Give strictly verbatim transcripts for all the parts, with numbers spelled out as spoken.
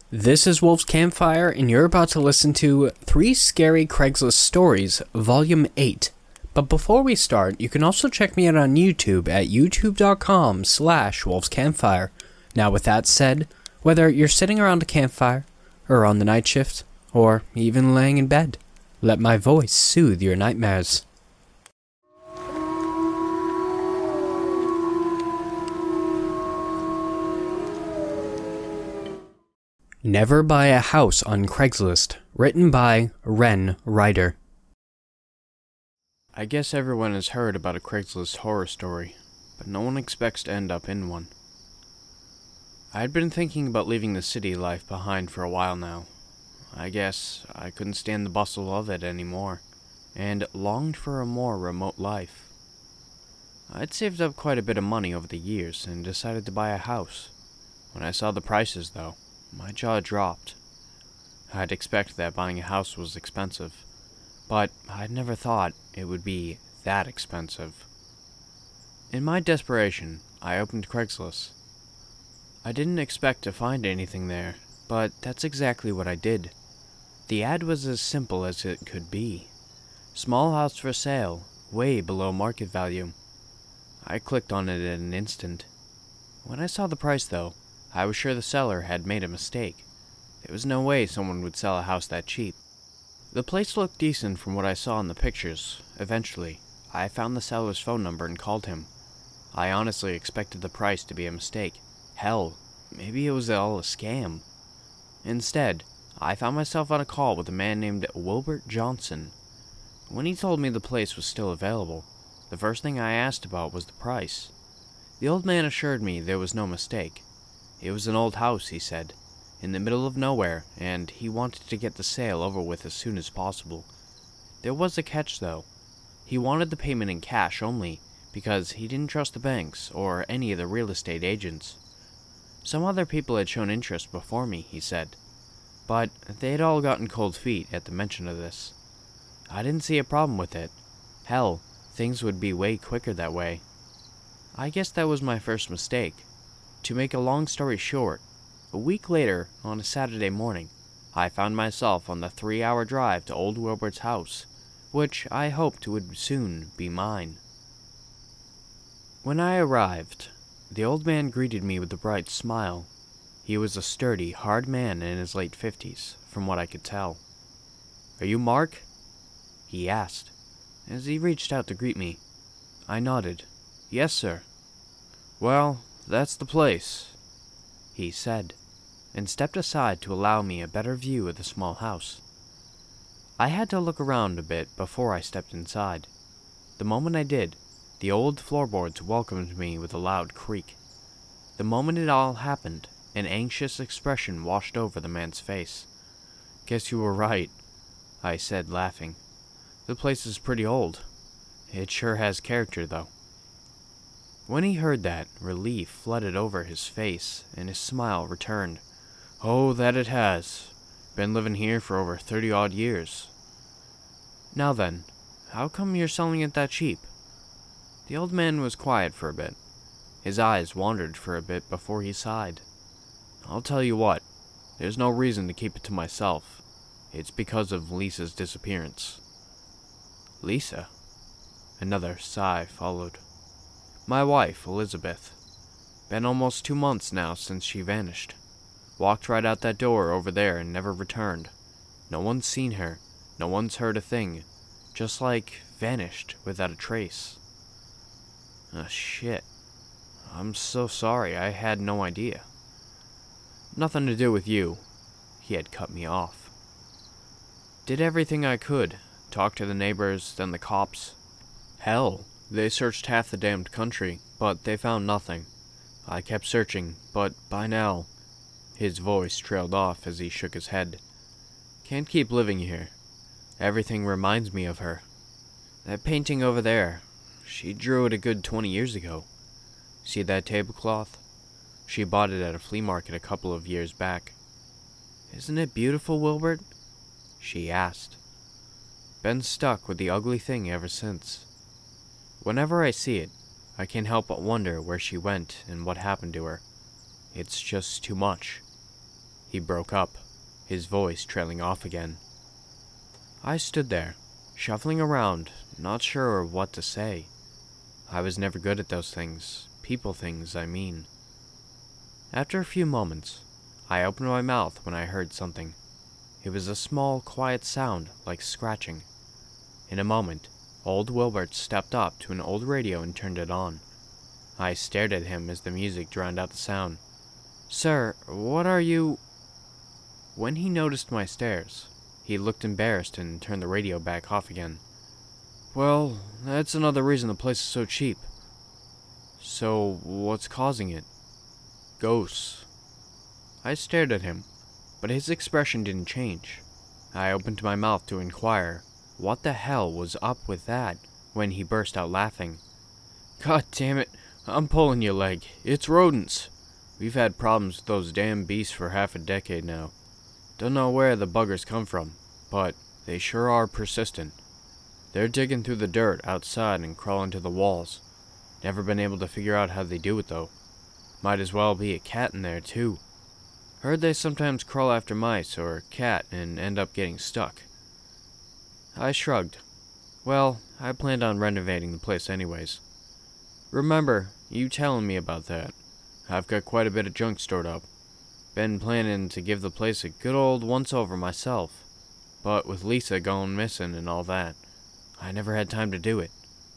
This is Wolf's Campfire, and you're about to listen to Three Scary Craigslist Stories, Volume eight. But before we start, you can also check me out on YouTube at youtube.com slash Wolf's Campfire. Now with that said, whether you're sitting around a campfire, or on the night shift, or even laying in bed, let my voice soothe your nightmares. Never Buy a House on Craigslist, written by Ren Ryder. I guess everyone has heard about a Craigslist horror story, but no one expects to end up in one. I had been thinking about leaving the city life behind for a while now. I guess I couldn't stand the bustle of it anymore, and longed for a more remote life. I'd saved up quite a bit of money over the years and decided to buy a house. When I saw the prices, though, my jaw dropped. I'd expected that buying a house was expensive, but I'd never thought it would be that expensive. In my desperation, I opened Craigslist. I didn't expect to find anything there, but that's exactly what I did. The ad was as simple as it could be. Small house for sale, way below market value. I clicked on it in an instant. When I saw the price, though, I was sure the seller had made a mistake. There was no way someone would sell a house that cheap. The place looked decent from what I saw in the pictures. Eventually, I found the seller's phone number and called him. I honestly expected the price to be a mistake. Hell, maybe it was all a scam. Instead, I found myself on a call with a man named Wilbert Johnson. When he told me the place was still available, the first thing I asked about was the price. The old man assured me there was no mistake. It was an old house, he said, in the middle of nowhere, and he wanted to get the sale over with as soon as possible. There was a catch, though. He wanted the payment in cash only, because he didn't trust the banks or any of the real estate agents. Some other people had shown interest before me, he said, but they had all gotten cold feet at the mention of this. I didn't see a problem with it. Hell, things would be way quicker that way. I guess that was my first mistake. To make a long story short, a week later, on a Saturday morning, I found myself on the three-hour drive to old Wilbert's house, which I hoped would soon be mine. When I arrived, the old man greeted me with a bright smile. He was a sturdy, hard man in his late fifties, from what I could tell. "Are you Mark?" he asked, as he reached out to greet me. I nodded. "Yes, sir." "Well, that's the place," he said, and stepped aside to allow me a better view of the small house. I had to look around a bit before I stepped inside. The moment I did, the old floorboards welcomed me with a loud creak. The moment it all happened, an anxious expression washed over the man's face. "Guess you were right," I said, laughing. "The place is pretty old. It sure has character, though." When he heard that, relief flooded over his face, and his smile returned. "Oh, that it has. Been living here for over thirty-odd years." "Now then, how come you're selling it that cheap?" The old man was quiet for a bit. His eyes wandered for a bit before he sighed. "I'll tell you what, there's no reason to keep it to myself. It's because of Lisa's disappearance." "Lisa?" Another sigh followed. "My wife, Elizabeth. Been almost two months now since she vanished. Walked right out that door over there and never returned. No one's seen her. No one's heard a thing. Just like vanished without a trace." "Ah, shit. I'm so sorry. I had no idea." "Nothing to do with you." He had cut me off. "Did everything I could. Talked to the neighbors, then the cops. Hell, they searched half the damned country, but they found nothing. I kept searching, but by now..." His voice trailed off as he shook his head. "Can't keep living here. Everything reminds me of her. That painting over there, she drew it a good twenty years ago. See that tablecloth? She bought it at a flea market a couple of years back." "Isn't it beautiful, Wilbert?" she asked. "Been stuck with the ugly thing ever since. Whenever I see it, I can't help but wonder where she went and what happened to her. It's just too much." He broke up, his voice trailing off again. I stood there, shuffling around, not sure what to say. I was never good at those things, people things, I mean. After a few moments, I opened my mouth when I heard something. It was a small, quiet sound, like scratching. In a moment, old Wilbert stepped up to an old radio and turned it on. I stared at him as the music drowned out the sound. "Sir, what are you—" When he noticed my stares, he looked embarrassed and turned the radio back off again. "Well, that's another reason the place is so cheap." "So, what's causing it?" "Ghosts." I stared at him, but his expression didn't change. I opened my mouth to inquire what the hell was up with that when he burst out laughing. "God damn it, I'm pulling your leg. It's rodents. We've had problems with those damn beasts for half a decade now. Don't know where the buggers come from, but they sure are persistent. They're digging through the dirt outside and crawling to the walls. Never been able to figure out how they do it though. Might as well be a cat in there too. Heard they sometimes crawl after mice or a cat and end up getting stuck." I shrugged. Well, I planned on renovating the place anyways. "Remember you telling me about that. I've got quite a bit of junk stored up. Been planning to give the place a good old once-over myself, but with Lisa going missing and all that, I never had time to do it."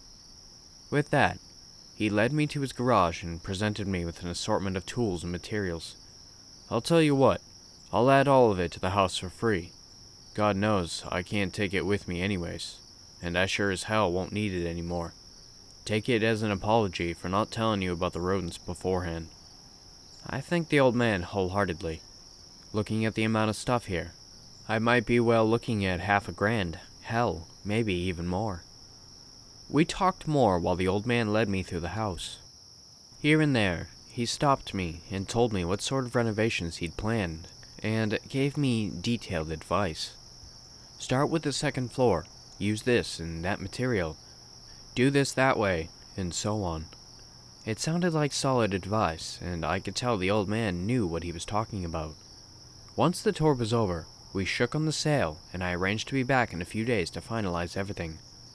With that, he led me to his garage and presented me with an assortment of tools and materials. "I'll tell you what, I'll add all of it to the house for free. God knows I can't take it with me anyways, and I sure as hell won't need it anymore. Take it as an apology for not telling you about the rodents beforehand." I thanked the old man wholeheartedly. Looking at the amount of stuff here, I might be well looking at half a grand, hell, maybe even more. We talked more while the old man led me through the house. Here and there, he stopped me and told me what sort of renovations he'd planned, and gave me detailed advice. Start with the second floor, use this and that material, do this that way, and so on. It sounded like solid advice, and I could tell the old man knew what he was talking about. Once the tour was over, we shook on the sale, and I arranged to be back in a few days to finalize everything.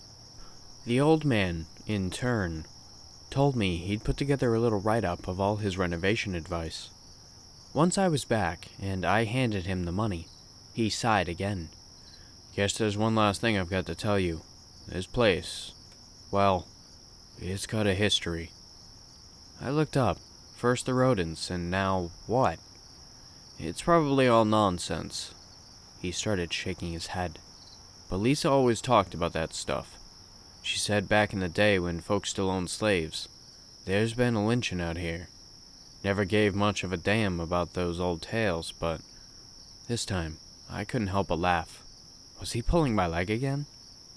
The old man, in turn, told me he'd put together a little write-up of all his renovation advice. Once I was back, and I handed him the money, he sighed again. "Guess there's one last thing I've got to tell you. This place, well, it's got a history." I looked up, first the rodents, and now what? "It's probably all nonsense." He started shaking his head. "But Lisa always talked about that stuff. She said back in the day when folks still owned slaves, there's been a lynching out here. Never gave much of a damn about those old tales, but this time, I couldn't help but laugh. Was he pulling my leg again?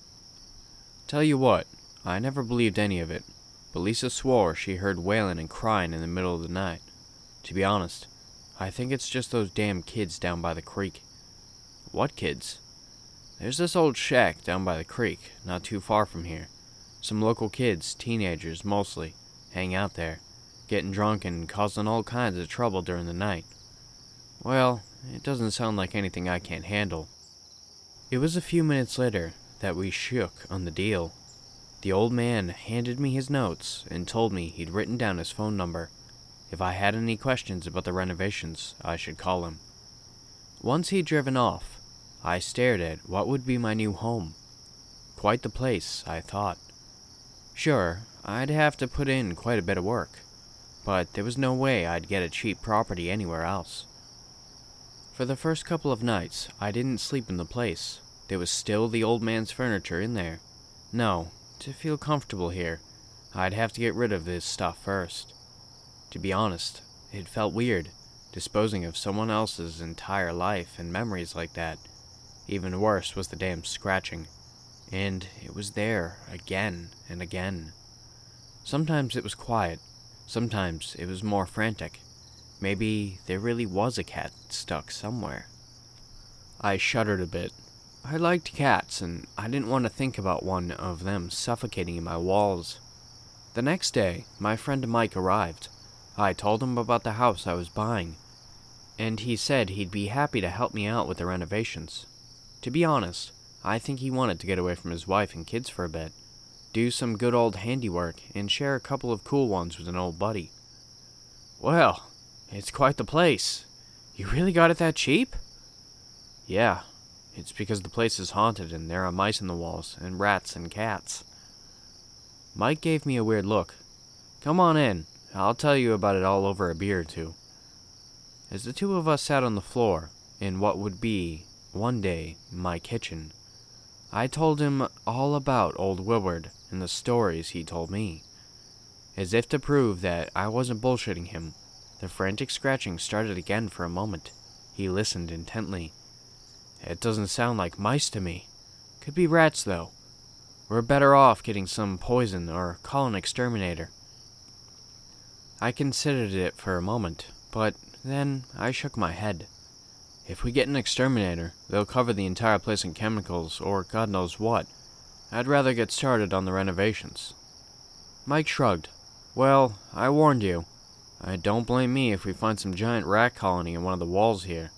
Tell you what, I never believed any of it, but Lisa swore she heard wailing and crying in the middle of the night. To be honest, I think it's just those damn kids down by the creek." "What kids?" "There's this old shack down by the creek, not too far from here. Some local kids, teenagers mostly, hang out there, getting drunk and causing all kinds of trouble during the night. Well, it doesn't sound like anything I can't handle." It was a few minutes later that we shook on the deal. The old man handed me his notes and told me he'd written down his phone number. If I had any questions about the renovations, I should call him. Once he'd driven off, I stared at what would be my new home. Quite the place, I thought. Sure, I'd have to put in quite a bit of work, but there was no way I'd get a cheap property anywhere else. For the first couple of nights, I didn't sleep in the place. There was still the old man's furniture in there. No, to feel comfortable here, I'd have to get rid of this stuff first. To be honest, it felt weird, disposing of someone else's entire life and memories like that. Even worse was the damn scratching. And it was there, again and again. Sometimes it was quiet, sometimes it was more frantic. Maybe there really was a cat stuck somewhere. I shuddered a bit. I liked cats, and I didn't want to think about one of them suffocating in my walls. The next day, my friend Mike arrived. I told him about the house I was buying. and he said he'd be happy to help me out with the renovations. To be honest, I think he wanted to get away from his wife and kids for a bit, do some good old handiwork, and share a couple of cool ones with an old buddy. Well, it's quite the place. You really got it that cheap? Yeah, it's because the place is haunted and there are mice in the walls, and rats and cats. Mike gave me a weird look. Come on in, I'll tell you about it all over a beer or two. As the two of us sat on the floor, in what would be, one day, my kitchen, I told him all about old Willard and the stories he told me. As if to prove that I wasn't bullshitting him, the frantic scratching started again for a moment. He listened intently. It doesn't sound like mice to me. Could be rats, though. We're better off getting some poison or call an exterminator. I considered it for a moment, but then I shook my head. If we get an exterminator, they'll cover the entire place in chemicals or God knows what. I'd rather get started on the renovations. Mike shrugged. Well, I warned you. I don't blame me if we find some giant rat colony in one of the walls here.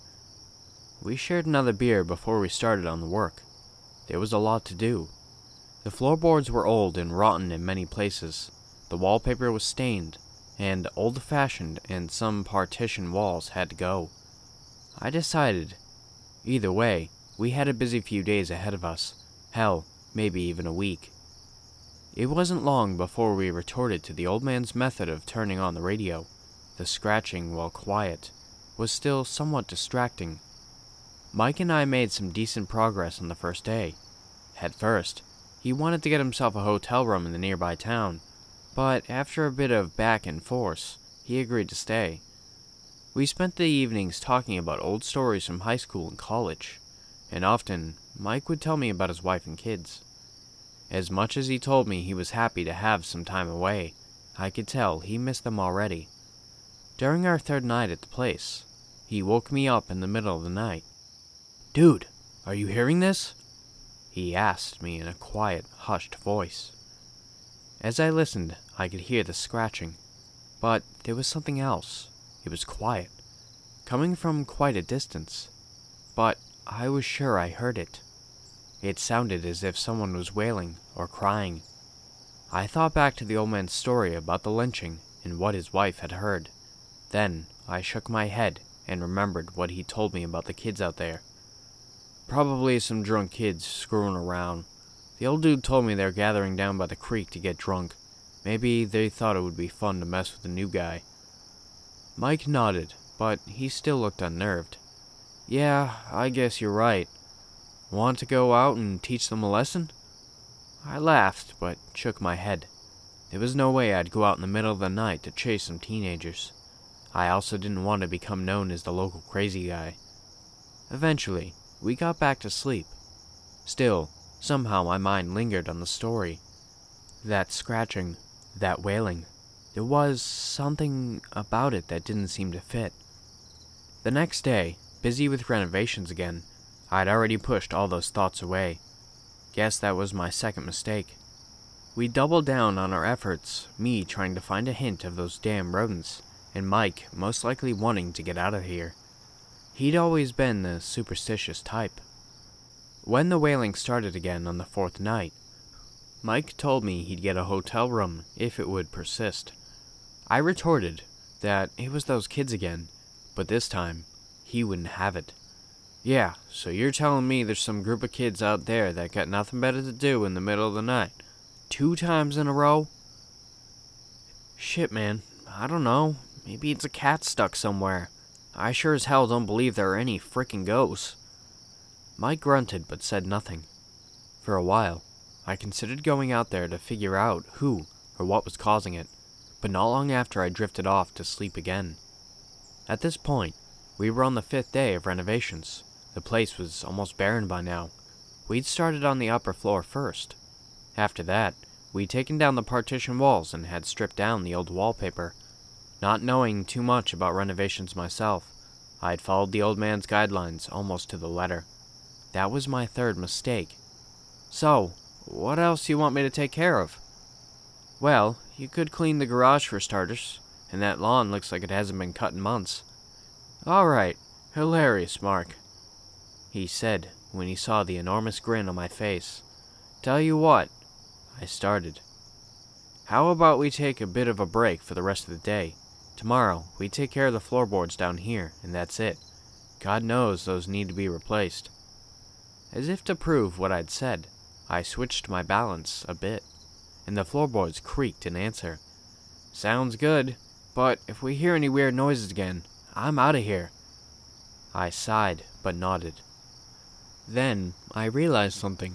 We shared another beer before we started on the work. There was a lot to do. The floorboards were old and rotten in many places. The wallpaper was stained, and old-fashioned, and some partition walls had to go. I decided, either way, we had a busy few days ahead of us. Hell, maybe even a week. It wasn't long before we retorted to the old man's method of turning on the radio. The scratching, while quiet, was still somewhat distracting. Mike and I made some decent progress on the first day. At first, he wanted to get himself a hotel room in the nearby town, but after a bit of back and forth, he agreed to stay. We spent the evenings talking about old stories from high school and college, and often Mike would tell me about his wife and kids. As much as he told me he was happy to have some time away, I could tell he missed them already. During our third night at the place, he woke me up in the middle of the night. "Dude, are you hearing this?" he asked me in a quiet, hushed voice. As I listened, I could hear the scratching, but there was something else. It was quiet, coming from quite a distance, but I was sure I heard it. It sounded as if someone was wailing or crying. I thought back to the old man's story about the lynching and what his wife had heard. Then I shook my head and remembered what he told me about the kids out there. Probably some drunk kids screwing around. The old dude told me they're gathering down by the creek to get drunk. Maybe they thought it would be fun to mess with the new guy. Mike nodded, but he still looked unnerved. Yeah, I guess you're right. Want to go out and teach them a lesson? I laughed, but shook my head. There was no way I'd go out in the middle of the night to chase some teenagers. I also didn't want to become known as the local crazy guy. Eventually, we got back to sleep. Still, somehow my mind lingered on the story. That scratching, that wailing. There was something about it that didn't seem to fit. The next day, busy with renovations again, I'd already pushed all those thoughts away. Guess that was my second mistake. We doubled down on our efforts, me trying to find a hint of those damn rodents, and Mike most likely wanting to get out of here. He'd always been the superstitious type. When the wailing started again on the fourth night, Mike told me he'd get a hotel room if it would persist. I retorted that it was those kids again, but this time, he wouldn't have it. Yeah, so you're telling me there's some group of kids out there that got nothing better to do in the middle of the night, two times in a row? Shit, man, I don't know. Maybe it's a cat stuck somewhere. I sure as hell don't believe there are any frickin' ghosts. Mike grunted but said nothing. For a while, I considered going out there to figure out who or what was causing it, but not long after I drifted off to sleep again. At this point, we were on the fifth day of renovations. The place was almost barren by now. We'd started on the upper floor first. After that, we'd taken down the partition walls and had stripped down the old wallpaper. Not knowing too much about renovations myself, I'd followed the old man's guidelines almost to the letter. That was my third mistake. So, what else do you want me to take care of? Well, you could clean the garage for starters, and that lawn looks like it hasn't been cut in months. Alright, hilarious, Mark, he said when he saw the enormous grin on my face. Tell you what, I started. How about we take a bit of a break for the rest of the day? Tomorrow, we take care of the floorboards down here, and that's it. God knows those need to be replaced. As if to prove what I'd said, I switched my balance a bit, and the floorboards creaked in answer. Sounds good, but if we hear any weird noises again, I'm out of here. I sighed, but nodded. Then, I realized something.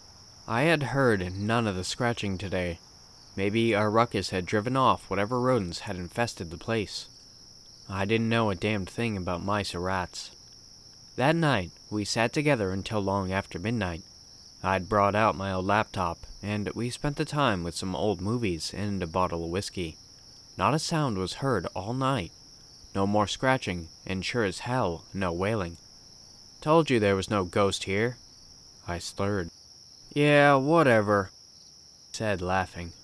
I had heard none of the scratching today. Maybe our ruckus had driven off whatever rodents had infested the place. I didn't know a damned thing about mice or rats. That night, we sat together until long after midnight. I'd brought out my old laptop, and we spent the time with some old movies and a bottle of whiskey. Not a sound was heard all night. No more scratching, and sure as hell, no wailing. Told you there was no ghost here. I slurred. Yeah, whatever, said, laughing.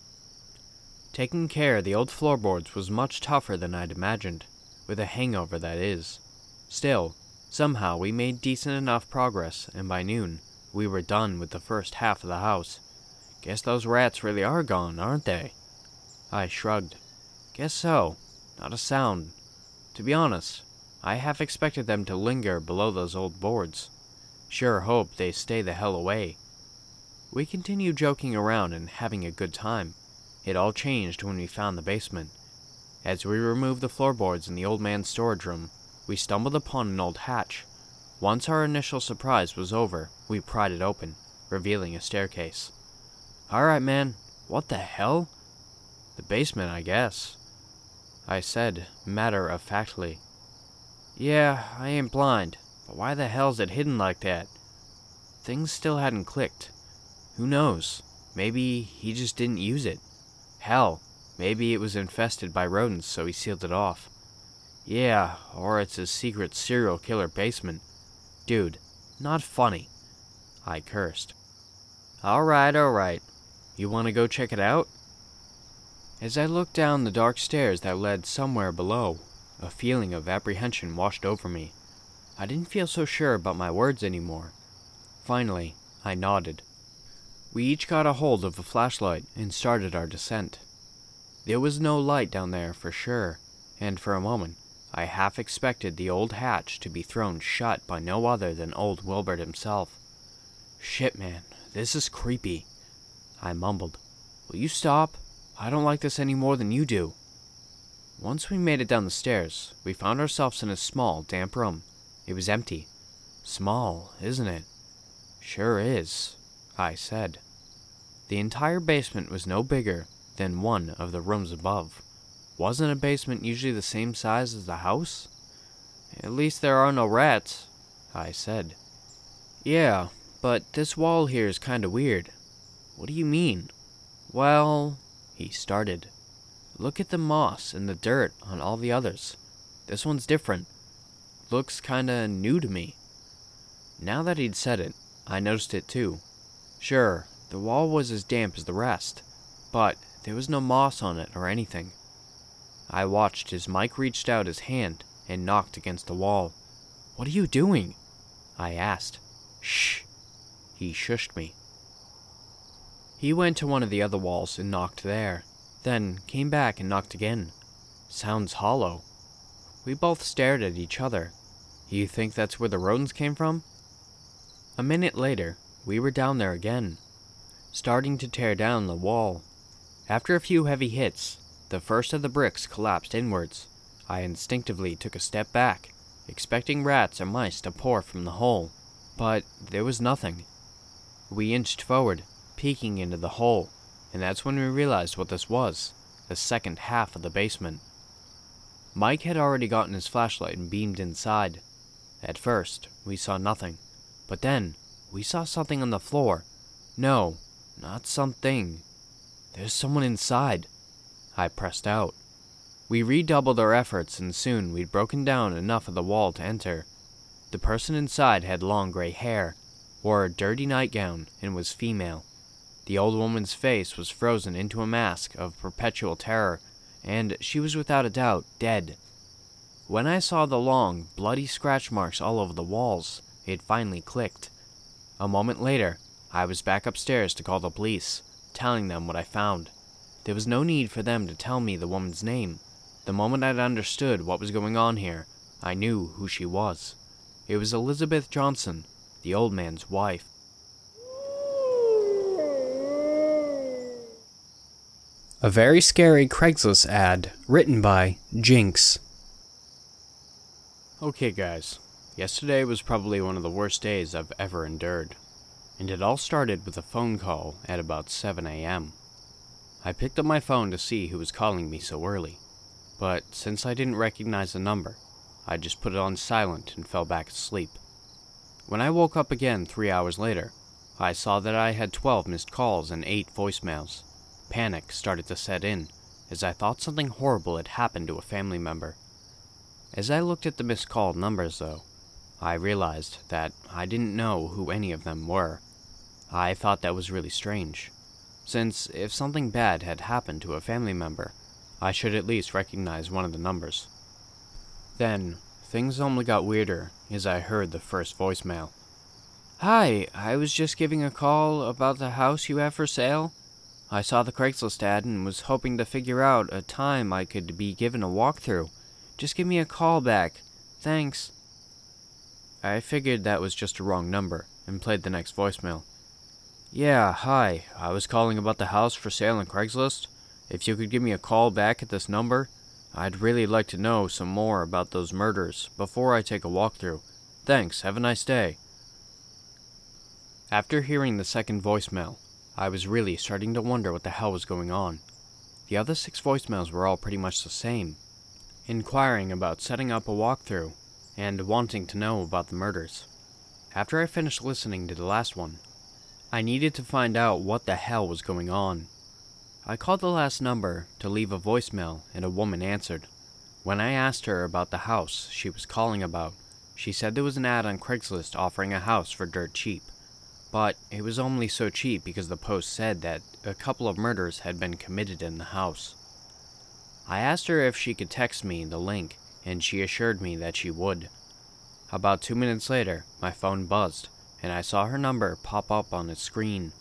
Taking care of the old floorboards was much tougher than I'd imagined, with a hangover that is. Still, somehow we made decent enough progress, and by noon, we were done with the first half of the house. Guess those rats really are gone, aren't they? I shrugged. Guess so. Not a sound. To be honest, I half expected them to linger below those old boards. Sure hope they stay the hell away. We continued joking around and having a good time. It all changed when we found the basement. As we removed the floorboards in the old man's storage room, we stumbled upon an old hatch. Once our initial surprise was over, we pried it open, revealing a staircase. Alright, man, what the hell? The basement, I guess, I said, matter-of-factly. Yeah, I ain't blind, but why the hell's it hidden like that? Things still hadn't clicked. Who knows? Maybe he just didn't use it. Hell, maybe it was infested by rodents, so he sealed it off. Yeah, or it's a secret serial killer basement. Dude, not funny. I cursed. Alright, alright. You want to go check it out? As I looked down the dark stairs that led somewhere below, a feeling of apprehension washed over me. I didn't feel so sure about my words anymore. Finally, I nodded. We each got a hold of a flashlight and started our descent. There was no light down there for sure, and for a moment, I half expected the old hatch to be thrown shut by no other than old Wilbert himself. Shit, man, this is creepy, I mumbled. Will you stop? I don't like this any more than you do. Once we made it down the stairs, we found ourselves in a small, damp room. It was empty. Small, isn't it? Sure is, I said. The entire basement was no bigger than one of the rooms above. Wasn't a basement usually the same size as the house? At least there are no rats, I said. Yeah, but this wall here is kinda weird. What do you mean? Well, he started. Look at the moss and the dirt on all the others. This one's different. Looks kinda new to me. Now that he'd said it, I noticed it too. Sure, the wall was as damp as the rest, but there was no moss on it or anything. I watched as Mike reached out his hand and knocked against the wall. What are you doing? I asked. Shh. He shushed me. He went to one of the other walls and knocked there, then came back and knocked again. Sounds hollow. We both stared at each other. You think that's where the rodents came from? A minute later, we were down there again, starting to tear down the wall. After a few heavy hits, the first of the bricks collapsed inwards. I instinctively took a step back, expecting rats or mice to pour from the hole, but there was nothing. We inched forward, peeking into the hole, and that's when we realized what this was, the second half of the basement. Mike had already gotten his flashlight and beamed inside. At first, we saw nothing, but then we saw something on the floor. No, not something. There's someone inside. I pressed out. We redoubled our efforts, and soon we'd broken down enough of the wall to enter. The person inside had long gray hair, wore a dirty nightgown, and was female. The old woman's face was frozen into a mask of perpetual terror, and she was without a doubt dead. When I saw the long, bloody scratch marks all over the walls, it finally clicked. A moment later, I was back upstairs to call the police, telling them what I found. There was no need for them to tell me the woman's name. The moment I'd understood what was going on here, I knew who she was. It was Elizabeth Johnson, the old man's wife. A very scary Craigslist ad written by Jinx. Okay guys, yesterday was probably one of the worst days I've ever endured, and it all started with a phone call at about seven a m I picked up my phone to see who was calling me so early, but since I didn't recognize the number, I just put it on silent and fell back asleep. When I woke up again three hours later, I saw that I had twelve missed calls and eight voicemails. Panic started to set in, as I thought something horrible had happened to a family member. As I looked at the missed call numbers, though, I realized that I didn't know who any of them were. I thought that was really strange, since if something bad had happened to a family member, I should at least recognize one of the numbers. Then, things only got weirder as I heard the first voicemail. Hi, I was just giving a call about the house you have for sale. I saw the Craigslist ad and was hoping to figure out a time I could be given a walkthrough. Just give me a call back. Thanks. I figured that was just a wrong number and played the next voicemail. Yeah, hi. I was calling about the house for sale on Craigslist. If you could give me a call back at this number, I'd really like to know some more about those murders before I take a walkthrough. Thanks. Have a nice day. After hearing the second voicemail, I was really starting to wonder what the hell was going on. The other six voicemails were all pretty much the same, inquiring about setting up a walkthrough and wanting to know about the murders. After I finished listening to the last one, I needed to find out what the hell was going on. I called the last number to leave a voicemail and a woman answered. When I asked her about the house she was calling about, she said there was an ad on Craigslist offering a house for dirt cheap. But it was only so cheap because the post said that a couple of murders had been committed in the house. I asked her if she could text me the link, and she assured me that she would. About two minutes later, my phone buzzed, and I saw her number pop up on its screen.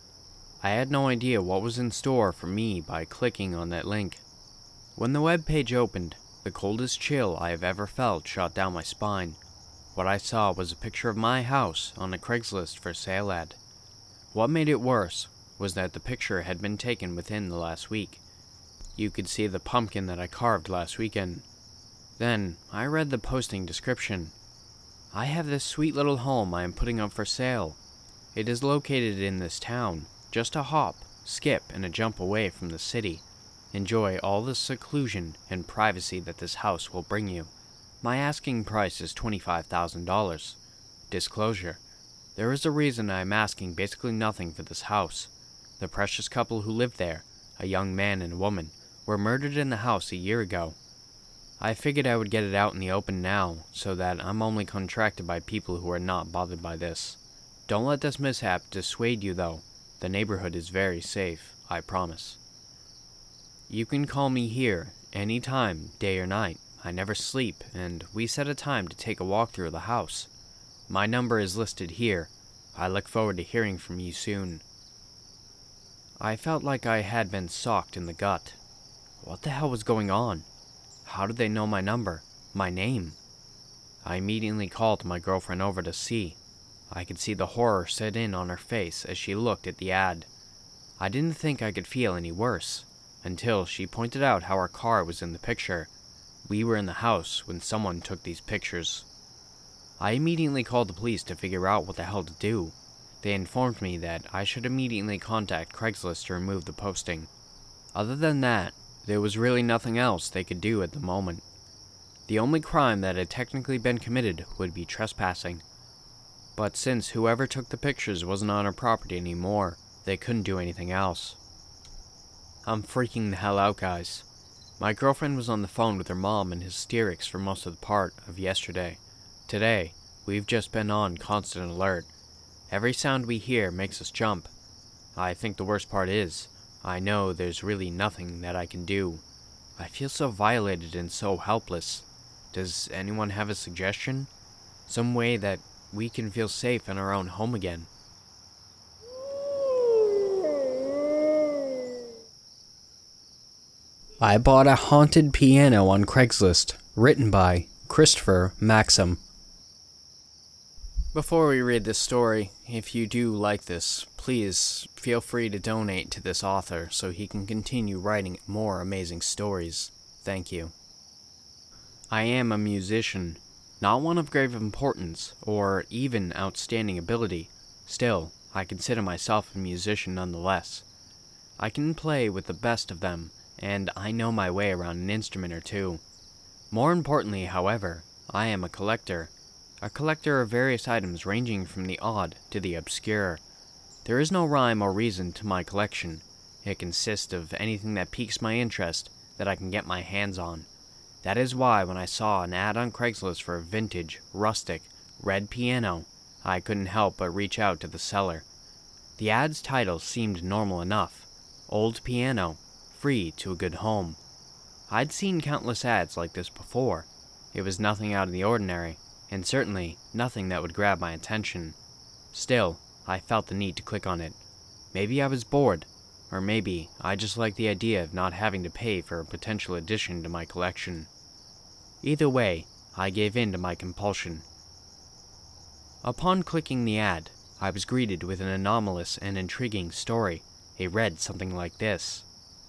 I had no idea what was in store for me by clicking on that link. When the web page opened, the coldest chill I have ever felt shot down my spine. What I saw was a picture of my house on a Craigslist for sale ad. What made it worse was that the picture had been taken within the last week. You could see the pumpkin that I carved last weekend. Then, I read the posting description. I have this sweet little home I am putting up for sale. It is located in this town, just a hop, skip, and a jump away from the city. Enjoy all the seclusion and privacy that this house will bring you. My asking price is twenty-five thousand dollars. Disclosure. There is a reason I am asking basically nothing for this house. The precious couple who lived there, a young man and a woman, were murdered in the house a year ago. I figured I would get it out in the open now, so that I'm only contracted by people who are not bothered by this. Don't let this mishap dissuade you though. The neighborhood is very safe, I promise. You can call me here, anytime, day or night. I never sleep, and we set a time to take a walk through the house. My number is listed here. I look forward to hearing from you soon. I felt like I had been socked in the gut. What the hell was going on? How did they know my number? My name? I immediately called my girlfriend over to see. I could see the horror set in on her face as she looked at the ad. I didn't think I could feel any worse, until she pointed out how our car was in the picture. We were in the house when someone took these pictures. I immediately called the police to figure out what the hell to do. They informed me that I should immediately contact Craigslist to remove the posting. Other than that, there was really nothing else they could do at the moment. The only crime that had technically been committed would be trespassing. But since whoever took the pictures wasn't on our property anymore, they couldn't do anything else. I'm freaking the hell out, guys. My girlfriend was on the phone with her mom in hysterics for most of the part of yesterday. Today, we've just been on constant alert. Every sound we hear makes us jump. I think the worst part is, I know there's really nothing that I can do. I feel so violated and so helpless. Does anyone have a suggestion? Some way that we can feel safe in our own home again? I bought a haunted piano on Craigslist, written by Christopher Maxim. Before we read this story, if you do like this, please feel free to donate to this author so he can continue writing more amazing stories. Thank you. I am a musician, not one of grave importance or even outstanding ability. Still, I consider myself a musician nonetheless. I can play with the best of them, and I know my way around an instrument or two. More importantly, however, I am a collector. A collector of various items ranging from the odd to the obscure. There is no rhyme or reason to my collection. It consists of anything that piques my interest that I can get my hands on. That is why when I saw an ad on Craigslist for a vintage, rustic, red piano, I couldn't help but reach out to the seller. The ad's title seemed normal enough. Old piano, free to a good home. I'd seen countless ads like this before. It was nothing out of the ordinary, and certainly nothing that would grab my attention. Still, I felt the need to click on it. Maybe I was bored, or maybe I just liked the idea of not having to pay for a potential addition to my collection. Either way, I gave in to my compulsion. Upon clicking the ad, I was greeted with an anomalous and intriguing story. It read something like this.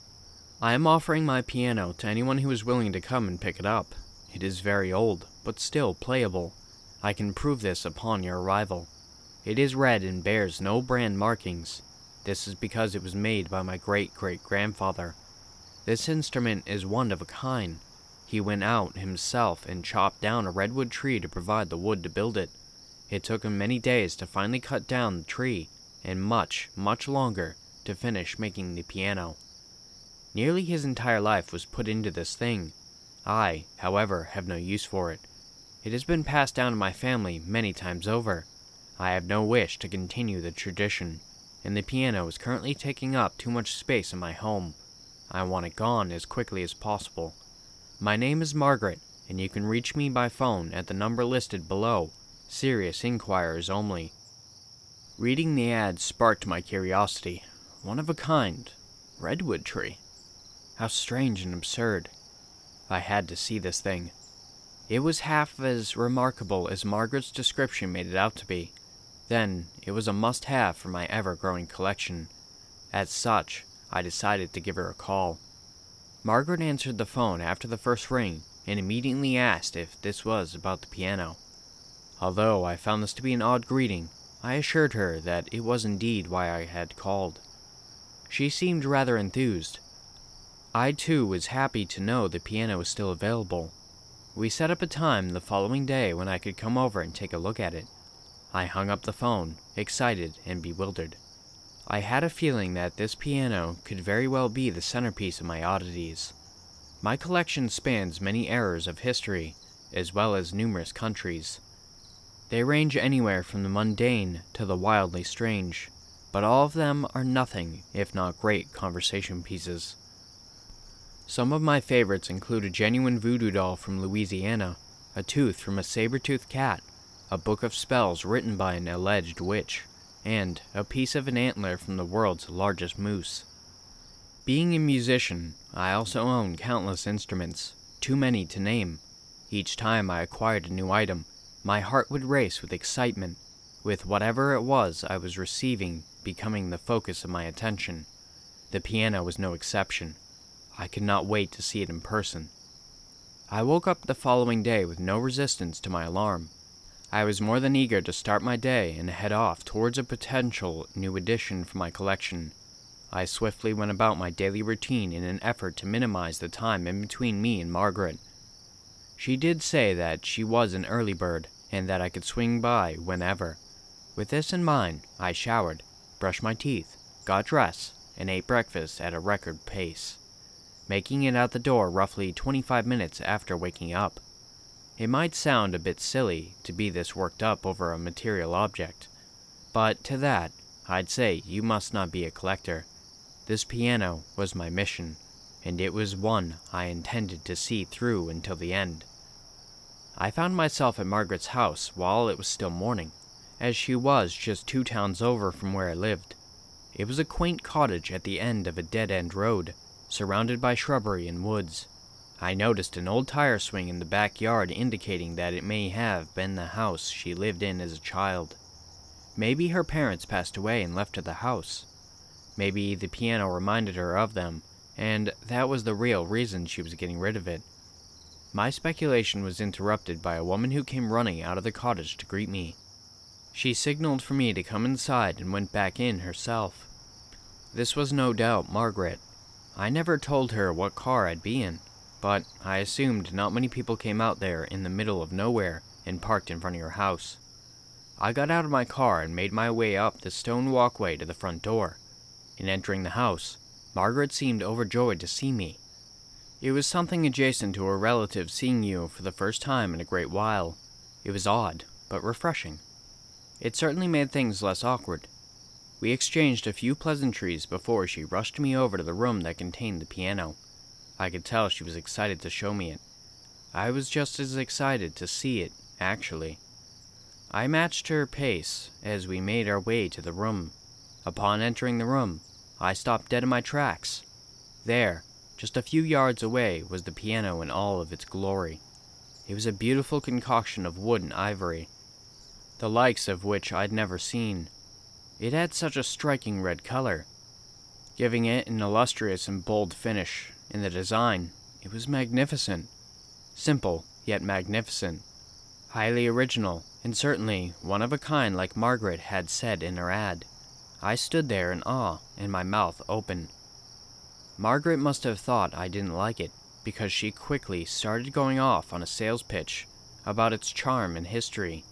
I am offering my piano to anyone who is willing to come and pick it up. It is very old, but still playable. I can prove this upon your arrival. It is red and bears no brand markings. This is because it was made by my great-great-grandfather. This instrument is one of a kind. He went out himself and chopped down a redwood tree to provide the wood to build it. It took him many days to finally cut down the tree, and much, much longer to finish making the piano. Nearly his entire life was put into this thing. I, however, have no use for it. It has been passed down to my family many times over. I have no wish to continue the tradition, and the piano is currently taking up too much space in my home. I want it gone as quickly as possible. My name is Margaret, and you can reach me by phone at the number listed below. Serious inquirers only. Reading the ad sparked my curiosity. One of a kind. Redwood tree. How strange and absurd. I had to see this thing. It was half as remarkable as Margaret's description made it out to be. Then, it was a must-have for my ever-growing collection. As such, I decided to give her a call. Margaret answered the phone after the first ring and immediately asked if this was about the piano. Although I found this to be an odd greeting, I assured her that it was indeed why I had called. She seemed rather enthused. I too was happy to know the piano was still available. We set up a time the following day when I could come over and take a look at it. I hung up the phone, excited and bewildered. I had a feeling that this piano could very well be the centerpiece of my oddities. My collection spans many eras of history, as well as numerous countries. They range anywhere from the mundane to the wildly strange, but all of them are nothing if not great conversation pieces. Some of my favorites include a genuine voodoo doll from Louisiana, a tooth from a saber-toothed cat, a book of spells written by an alleged witch, and a piece of an antler from the world's largest moose. Being a musician, I also own countless instruments, too many to name. Each time I acquired a new item, my heart would race with excitement, with whatever it was I was receiving becoming the focus of my attention. The piano was no exception. I could not wait to see it in person. I woke up the following day with no resistance to my alarm. I was more than eager to start my day and head off towards a potential new addition for my collection. I swiftly went about my daily routine in an effort to minimize the time in between me and Margaret. She did say that she was an early bird and that I could swing by whenever. With this in mind, I showered, brushed my teeth, got dressed, and ate breakfast at a record pace, making it out the door roughly twenty-five minutes after waking up. It might sound a bit silly to be this worked up over a material object, but to that, I'd say you must not be a collector. This piano was my mission, and it was one I intended to see through until the end. I found myself at Margaret's house while it was still morning, as she was just two towns over from where I lived. It was a quaint cottage at the end of a dead-end road, surrounded by shrubbery and woods. I noticed an old tire swing in the backyard indicating that it may have been the house she lived in as a child. Maybe her parents passed away and left her the house. Maybe the piano reminded her of them, and that was the real reason she was getting rid of it. My speculation was interrupted by a woman who came running out of the cottage to greet me. She signaled for me to come inside and went back in herself. This was no doubt Margaret. I never told her what car I'd be in, but I assumed not many people came out there in the middle of nowhere and parked in front of your house. I got out of my car and made my way up the stone walkway to the front door. In entering the house, Margaret seemed overjoyed to see me. It was something adjacent to a relative seeing you for the first time in a great while. It was odd, but refreshing. It certainly made things less awkward. We exchanged a few pleasantries before she rushed me over to the room that contained the piano. I could tell she was excited to show me it. I was just as excited to see it, actually. I matched her pace as we made our way to the room. Upon entering the room, I stopped dead in my tracks. There, just a few yards away, was the piano in all of its glory. It was a beautiful concoction of wood and ivory, the likes of which I'd never seen. It had such a striking red color, giving it an illustrious and bold finish. In the design, it was magnificent. Simple, yet magnificent. Highly original, and certainly one of a kind like Margaret had said in her ad. I stood there in awe and my mouth open. Margaret must have thought I didn't like it, because she quickly started going off on a sales pitch about its charm and history.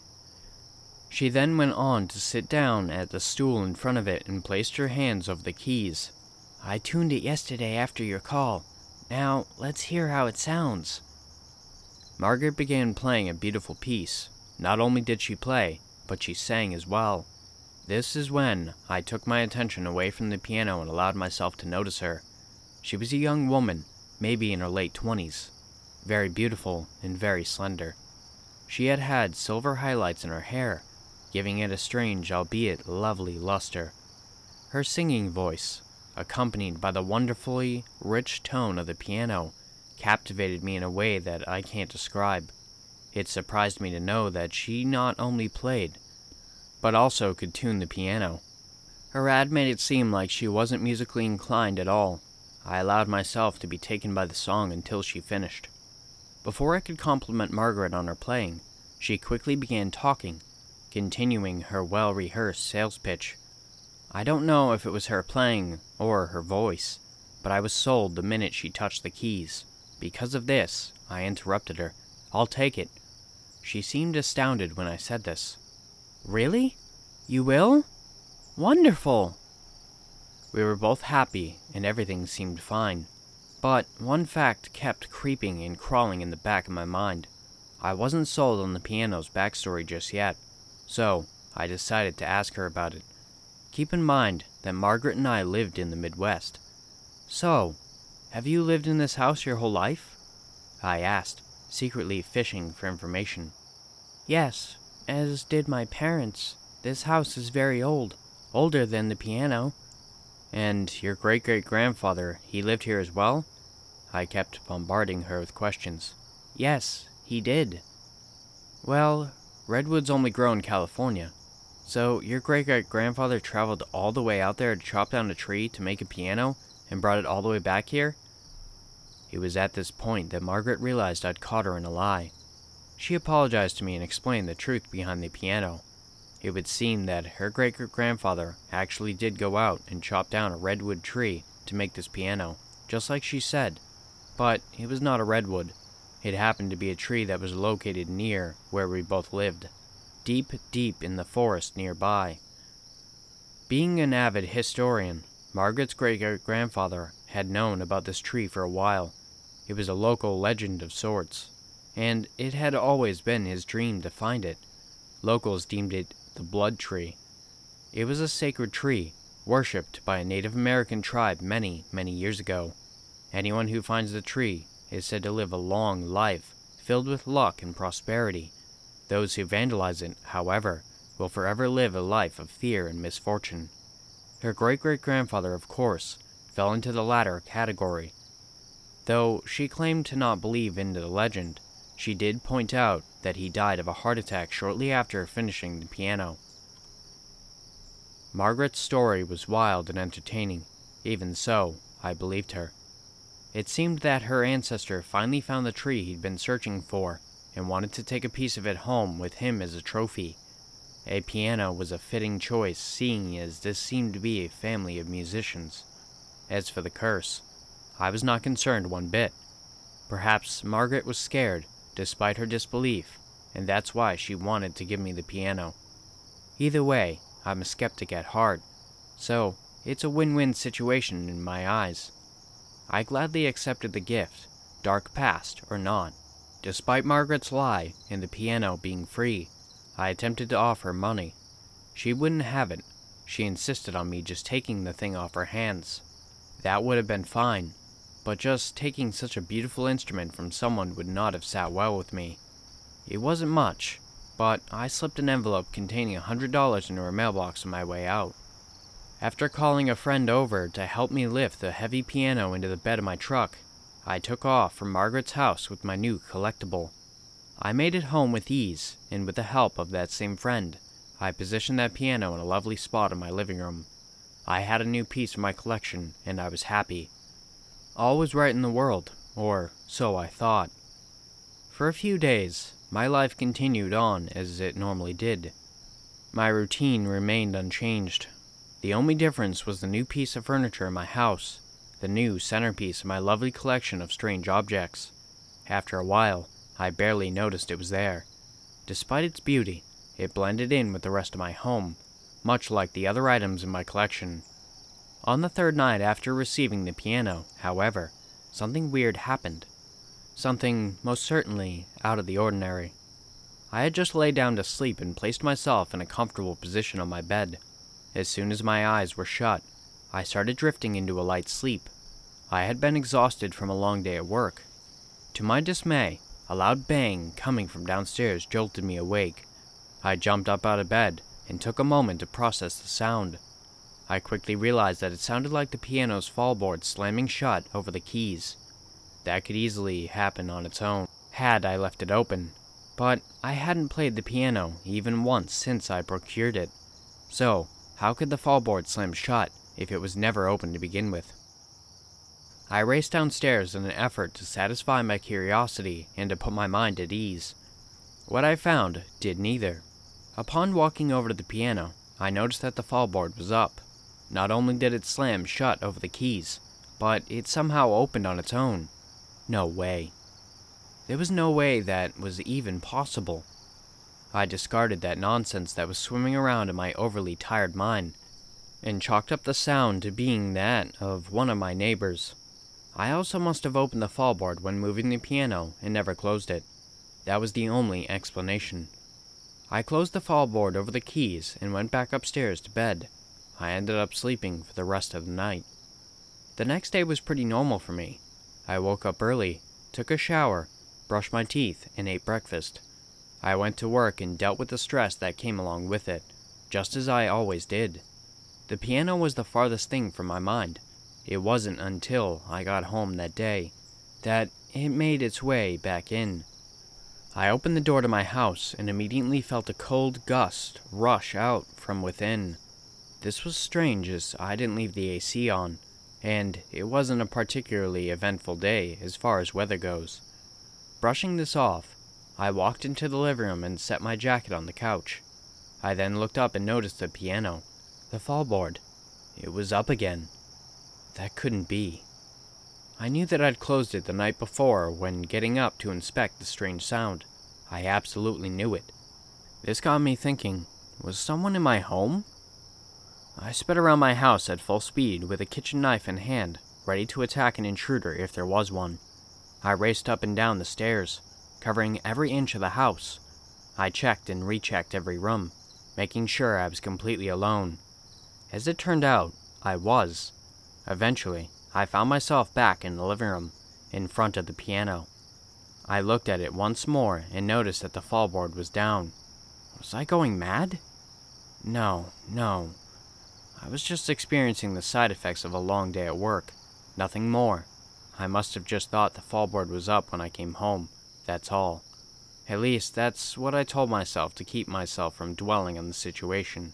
She then went on to sit down at the stool in front of it and placed her hands over the keys. "I tuned it yesterday after your call. Now, let's hear how it sounds." Margaret began playing a beautiful piece. Not only did she play, but she sang as well. This is when I took my attention away from the piano and allowed myself to notice her. She was a young woman, maybe in her late twenties, very beautiful and very slender. She had had silver highlights in her hair, giving it a strange, albeit lovely luster. Her singing voice, accompanied by the wonderfully rich tone of the piano, captivated me in a way that I can't describe. It surprised me to know that she not only played, but also could tune the piano. Her ad made it seem like she wasn't musically inclined at all. I allowed myself to be taken by the song until she finished. Before I could compliment Margaret on her playing, she quickly began talking, continuing her well-rehearsed sales pitch. I don't know if it was her playing or her voice, but I was sold the minute she touched the keys. Because of this, I interrupted her. "I'll take it." She seemed astounded when I said this. "Really? You will? Wonderful!" We were both happy, and everything seemed fine. But one fact kept creeping and crawling in the back of my mind. I wasn't sold on the piano's backstory just yet, so I decided to ask her about it. Keep in mind that Margaret and I lived in the Midwest. "So, have you lived in this house your whole life?" I asked, secretly fishing for information. "Yes, as did my parents. This house is very old, older than the piano." "And your great-great-grandfather, he lived here as well?" I kept bombarding her with questions. "Yes, he did." "Well, redwoods only grow in California. So your great-great-grandfather traveled all the way out there to chop down a tree to make a piano and brought it all the way back here?" It was at this point that Margaret realized I'd caught her in a lie. She apologized to me and explained the truth behind the piano. It would seem that her great-great-grandfather actually did go out and chop down a redwood tree to make this piano, just like she said. But it was not a redwood. It happened to be a tree that was located near where we both lived, deep, deep in the forest nearby. Being an avid historian, Margaret's great-great-grandfather had known about this tree for a while. It was a local legend of sorts, and it had always been his dream to find it. Locals deemed it the blood tree. It was a sacred tree, worshipped by a Native American tribe many, many years ago. Anyone who finds the tree is said to live a long life, filled with luck and prosperity. Those who vandalize it, however, will forever live a life of fear and misfortune. Her great-great-grandfather, of course, fell into the latter category. Though she claimed to not believe in the legend, she did point out that he died of a heart attack shortly after finishing the piano. Margaret's story was wild and entertaining. Even so, I believed her. It seemed that her ancestor finally found the tree he'd been searching for and wanted to take a piece of it home with him as a trophy. A piano was a fitting choice, seeing as this seemed to be a family of musicians. As for the curse, I was not concerned one bit. Perhaps Margaret was scared, despite her disbelief, and that's why she wanted to give me the piano. Either way, I'm a skeptic at heart, so it's a win-win situation in my eyes. I gladly accepted the gift, dark past or not. Despite Margaret's lie and the piano being free, I attempted to offer money. She wouldn't have it. She insisted on me just taking the thing off her hands. That would have been fine, but just taking such a beautiful instrument from someone would not have sat well with me. It wasn't much, but I slipped an envelope containing a hundred dollars into her mailbox on my way out. After calling a friend over to help me lift the heavy piano into the bed of my truck, I took off from Margaret's house with my new collectible. I made it home with ease, and with the help of that same friend, I positioned that piano in a lovely spot in my living room. I had a new piece for my collection, and I was happy. All was right in the world, or so I thought. For a few days, my life continued on as it normally did. My routine remained unchanged. The only difference was the new piece of furniture in my house, the new centerpiece of my lovely collection of strange objects. After a while, I barely noticed it was there. Despite its beauty, it blended in with the rest of my home, much like the other items in my collection. On the third night after receiving the piano, however, something weird happened. Something most certainly out of the ordinary. I had just laid down to sleep and placed myself in a comfortable position on my bed. As soon as my eyes were shut, I started drifting into a light sleep. I had been exhausted from a long day at work. To my dismay, a loud bang coming from downstairs jolted me awake. I jumped up out of bed and took a moment to process the sound. I quickly realized that it sounded like the piano's fallboard slamming shut over the keys. That could easily happen on its own, had I left it open, but I hadn't played the piano even once since I procured it. So, how could the fallboard slam shut if it was never open to begin with? I raced downstairs in an effort to satisfy my curiosity and to put my mind at ease. What I found did neither. Upon walking over to the piano, I noticed that the fallboard was up. Not only did it slam shut over the keys, but it somehow opened on its own. No way. There was no way that was even possible. I discarded that nonsense that was swimming around in my overly tired mind, and chalked up the sound to being that of one of my neighbors. I also must have opened the fallboard when moving the piano and never closed it. That was the only explanation. I closed the fallboard over the keys and went back upstairs to bed. I ended up sleeping for the rest of the night. The next day was pretty normal for me. I woke up early, took a shower, brushed my teeth, and ate breakfast. I went to work and dealt with the stress that came along with it, just as I always did. The piano was the farthest thing from my mind. It wasn't until I got home that day that it made its way back in. I opened the door to my house and immediately felt a cold gust rush out from within. This was strange as I didn't leave the A C on, and it wasn't a particularly eventful day as far as weather goes. Brushing this off, I walked into the living room and set my jacket on the couch. I then looked up and noticed the piano, the fallboard. It was up again. That couldn't be. I knew that I'd closed it the night before when getting up to inspect the strange sound. I absolutely knew it. This got me thinking, was someone in my home? I sped around my house at full speed with a kitchen knife in hand, ready to attack an intruder if there was one. I raced up and down the stairs, covering every inch of the house. I checked and rechecked every room, making sure I was completely alone. As it turned out, I was. Eventually, I found myself back in the living room, in front of the piano. I looked at it once more and noticed that the fallboard was down. Was I going mad? No, no. I was just experiencing the side effects of a long day at work. Nothing more. I must have just thought the fallboard was up when I came home. That's all. At least, that's what I told myself to keep myself from dwelling on the situation.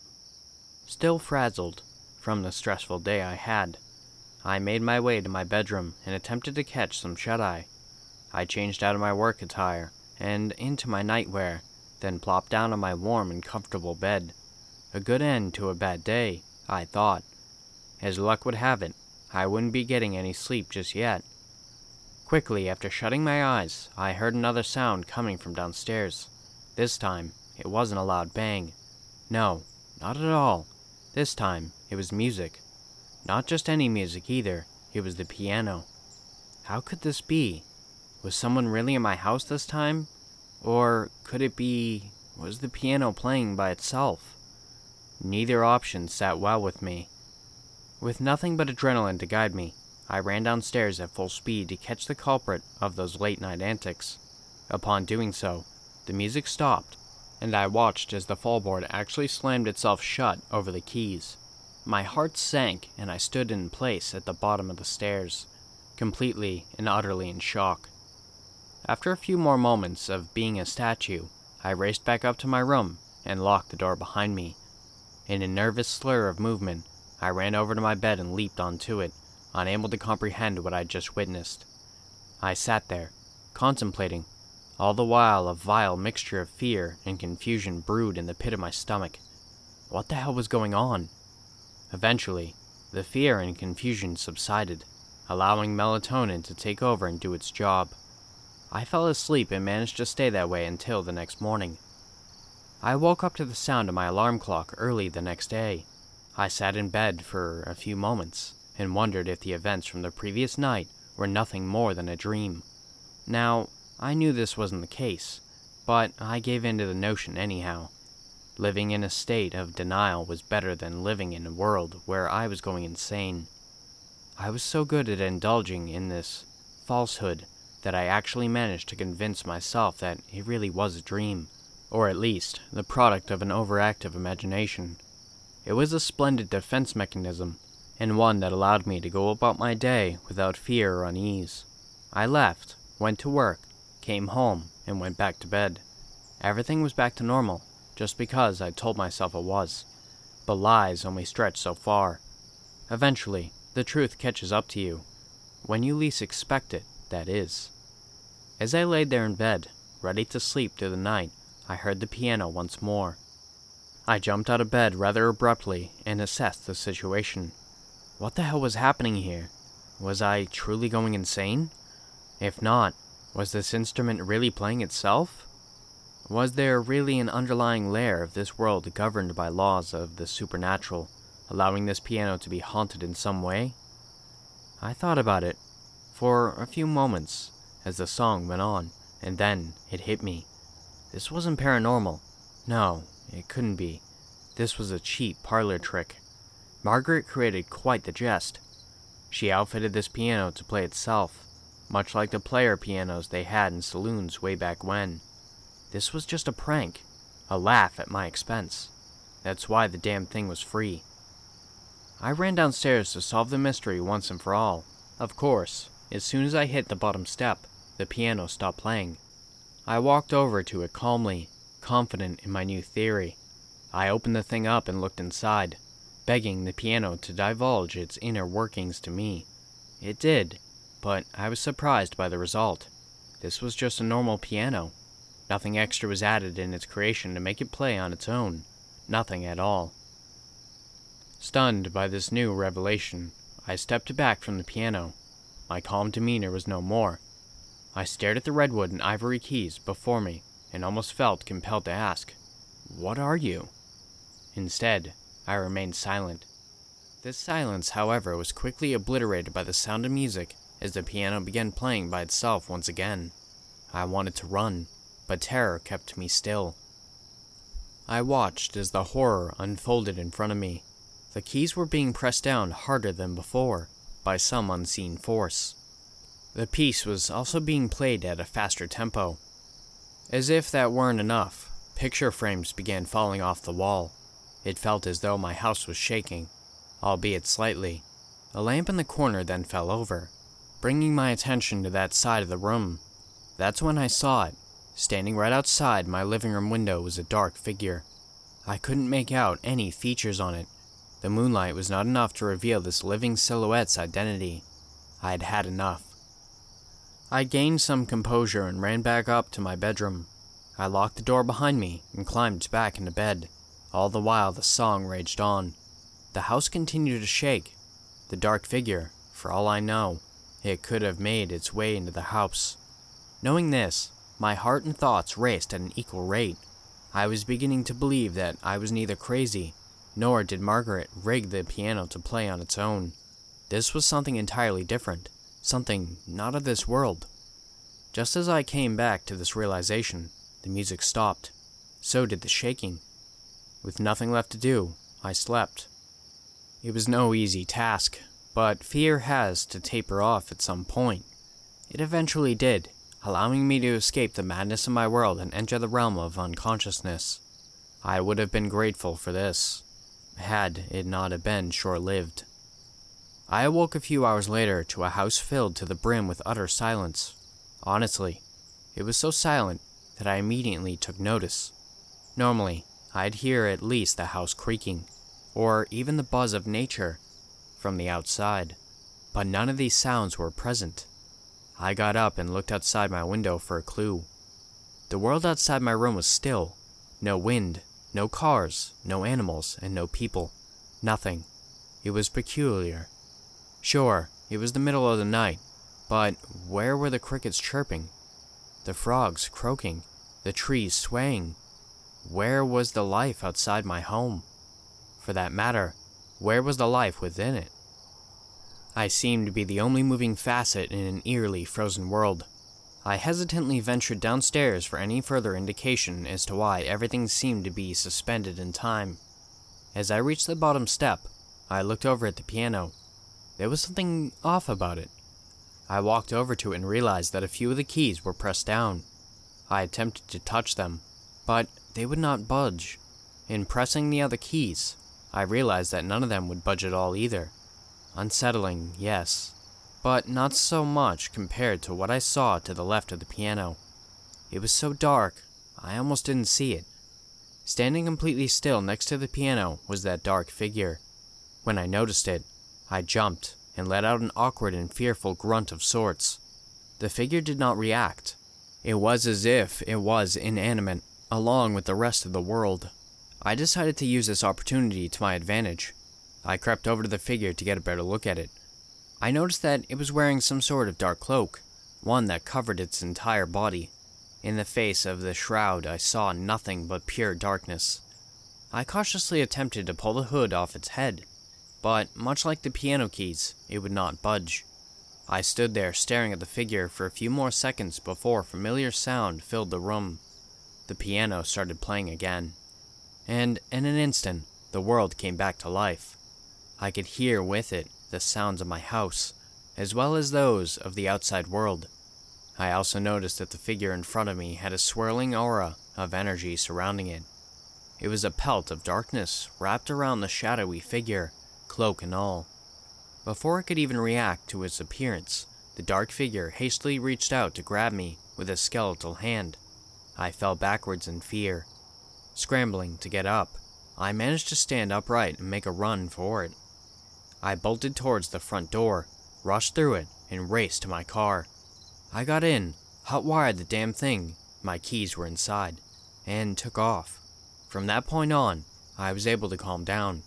Still frazzled from the stressful day I had, I made my way to my bedroom and attempted to catch some shut-eye. I changed out of my work attire and into my nightwear, then plopped down on my warm and comfortable bed. A good end to a bad day, I thought. As luck would have it, I wouldn't be getting any sleep just yet. Quickly, after shutting my eyes, I heard another sound coming from downstairs. This time, it wasn't a loud bang. No, not at all. This time, it was music. Not just any music either, it was the piano. How could this be? Was someone really in my house this time? Or could it be, was the piano playing by itself? Neither option sat well with me. With nothing but adrenaline to guide me, I ran downstairs at full speed to catch the culprit of those late-night antics. Upon doing so, the music stopped, and I watched as the fallboard actually slammed itself shut over the keys. My heart sank, and I stood in place at the bottom of the stairs, completely and utterly in shock. After a few more moments of being a statue, I raced back up to my room and locked the door behind me. In a nervous slur of movement, I ran over to my bed and leaped onto it, unable to comprehend what I'd just witnessed. I sat there, contemplating. All the while a vile mixture of fear and confusion brewed in the pit of my stomach. What the hell was going on? Eventually, the fear and confusion subsided, allowing melatonin to take over and do its job. I fell asleep and managed to stay that way until the next morning. I woke up to the sound of my alarm clock early the next day. I sat in bed for a few moments and wondered if the events from the previous night were nothing more than a dream. Now, I knew this wasn't the case, but I gave in to the notion anyhow. Living in a state of denial was better than living in a world where I was going insane. I was so good at indulging in this falsehood that I actually managed to convince myself that it really was a dream, or at least the product of an overactive imagination. It was a splendid defense mechanism, and one that allowed me to go about my day without fear or unease. I left, went to work, came home, and went back to bed. Everything was back to normal, just because I told myself it was. But lies only stretch so far. Eventually, the truth catches up to you. When you least expect it, that is. As I laid there in bed, ready to sleep through the night, I heard the piano once more. I jumped out of bed rather abruptly and assessed the situation. What the hell was happening here? Was I truly going insane? If not, was this instrument really playing itself? Was there really an underlying layer of this world governed by laws of the supernatural, allowing this piano to be haunted in some way? I thought about it for a few moments as the song went on, and then it hit me. This wasn't paranormal. No, it couldn't be. This was a cheap parlor trick. Margaret created quite the jest. She outfitted this piano to play itself, much like the player pianos they had in saloons way back when. This was just a prank, a laugh at my expense. That's why the damn thing was free. I ran downstairs to solve the mystery once and for all. Of course, as soon as I hit the bottom step, the piano stopped playing. I walked over to it calmly, confident in my new theory. I opened the thing up and looked inside, begging the piano to divulge its inner workings to me. It did, but I was surprised by the result. This was just a normal piano. Nothing extra was added in its creation to make it play on its own. Nothing at all. Stunned by this new revelation, I stepped back from the piano. My calm demeanor was no more. I stared at the redwood and ivory keys before me and almost felt compelled to ask, "What are you?" Instead, I remained silent. This silence, however, was quickly obliterated by the sound of music as the piano began playing by itself once again. I wanted to run, but terror kept me still. I watched as the horror unfolded in front of me. The keys were being pressed down harder than before, by some unseen force. The piece was also being played at a faster tempo. As if that weren't enough, picture frames began falling off the wall. It felt as though my house was shaking, albeit slightly. A lamp in the corner then fell over, bringing my attention to that side of the room. That's when I saw it. Standing right outside my living room window was a dark figure. I couldn't make out any features on it. The moonlight was not enough to reveal this living silhouette's identity. I had had enough. I gained some composure and ran back up to my bedroom. I locked the door behind me and climbed back into bed. All the while the song raged on. The house continued to shake. The dark figure, for all I know, it could have made its way into the house. Knowing this, my heart and thoughts raced at an equal rate. I was beginning to believe that I was neither crazy, nor did Margaret rig the piano to play on its own. This was something entirely different, something not of this world. Just as I came back to this realization, the music stopped. So did the shaking. With nothing left to do, I slept. It was no easy task, but fear has to taper off at some point. It eventually did, allowing me to escape the madness of my world and enter the realm of unconsciousness. I would have been grateful for this, had it not have been short-lived. I awoke a few hours later to a house filled to the brim with utter silence. Honestly, it was so silent that I immediately took notice. Normally, I'd hear at least the house creaking, or even the buzz of nature from the outside, but none of these sounds were present. I got up and looked outside my window for a clue. The world outside my room was still. No wind, no cars, no animals, and no people. Nothing. It was peculiar. Sure, it was the middle of the night, but where were the crickets chirping? The frogs croaking? The trees swaying? Where was the life outside my home? For that matter, where was the life within it? I seemed to be the only moving facet in an eerily frozen world. I hesitantly ventured downstairs for any further indication as to why everything seemed to be suspended in time. As I reached the bottom step, I looked over at the piano. There was something off about it. I walked over to it and realized that a few of the keys were pressed down. I attempted to touch them, but they would not budge. In pressing the other keys, I realized that none of them would budge at all either. Unsettling, yes, but not so much compared to what I saw to the left of the piano. It was so dark, I almost didn't see it. Standing completely still next to the piano was that dark figure. When I noticed it, I jumped and let out an awkward and fearful grunt of sorts. The figure did not react. It was as if it was inanimate, along with the rest of the world. I decided to use this opportunity to my advantage. I crept over to the figure to get a better look at it. I noticed that it was wearing some sort of dark cloak, one that covered its entire body. In the face of the shroud, I saw nothing but pure darkness. I cautiously attempted to pull the hood off its head, but much like the piano keys, it would not budge. I stood there staring at the figure for a few more seconds before a familiar sound filled the room. The piano started playing again, and in an instant, the world came back to life. I could hear with it the sounds of my house, as well as those of the outside world. I also noticed that the figure in front of me had a swirling aura of energy surrounding it. It was a pelt of darkness wrapped around the shadowy figure, cloak and all. Before I could even react to its appearance, the dark figure hastily reached out to grab me with a skeletal hand. I fell backwards in fear. Scrambling to get up, I managed to stand upright and make a run for it. I bolted towards the front door, rushed through it, and raced to my car. I got in, hot-wired the damn thing, my keys were inside, and took off. From that point on, I was able to calm down.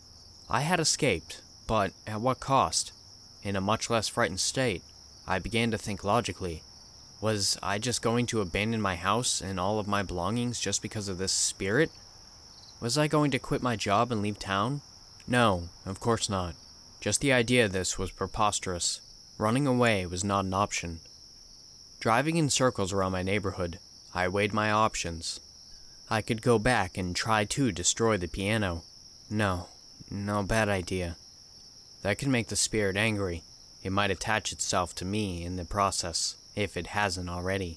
I had escaped, but at what cost? In a much less frightened state, I began to think logically. Was I just going to abandon my house and all of my belongings just because of this spirit? Was I going to quit my job and leave town? No, of course not. Just the idea of this was preposterous. Running away was not an option. Driving in circles around my neighborhood, I weighed my options. I could go back and try to destroy the piano. No, no, bad idea. That could make the spirit angry. It might attach itself to me in the process, if it hasn't already.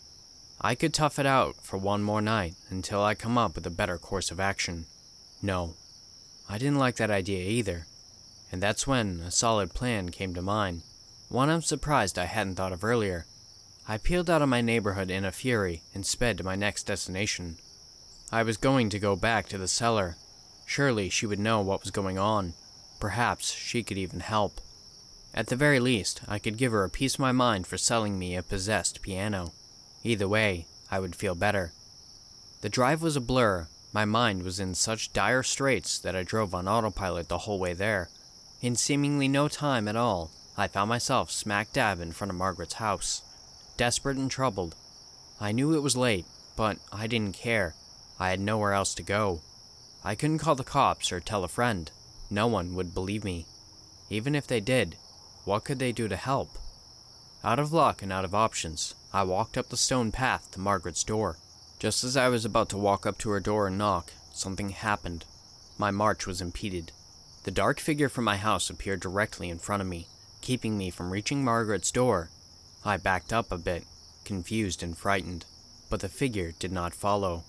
I could tough it out for one more night until I come up with a better course of action. No, I didn't like that idea either, and that's when a solid plan came to mind, one I'm surprised I hadn't thought of earlier. I peeled out of my neighborhood in a fury and sped to my next destination. I was going to go back to the cellar. Surely she would know what was going on. Perhaps she could even help. At the very least, I could give her a piece of my mind for selling me a possessed piano. Either way, I would feel better. The drive was a blur. My mind was in such dire straits that I drove on autopilot the whole way there. In seemingly no time at all, I found myself smack dab in front of Margaret's house. Desperate and troubled. I knew it was late, but I didn't care. I had nowhere else to go. I couldn't call the cops or tell a friend. No one would believe me. Even if they did, what could they do to help? Out of luck and out of options, I walked up the stone path to Margaret's door. Just as I was about to walk up to her door and knock, something happened. My march was impeded. The dark figure from my house appeared directly in front of me, keeping me from reaching Margaret's door. I backed up a bit, confused and frightened, but the figure did not follow.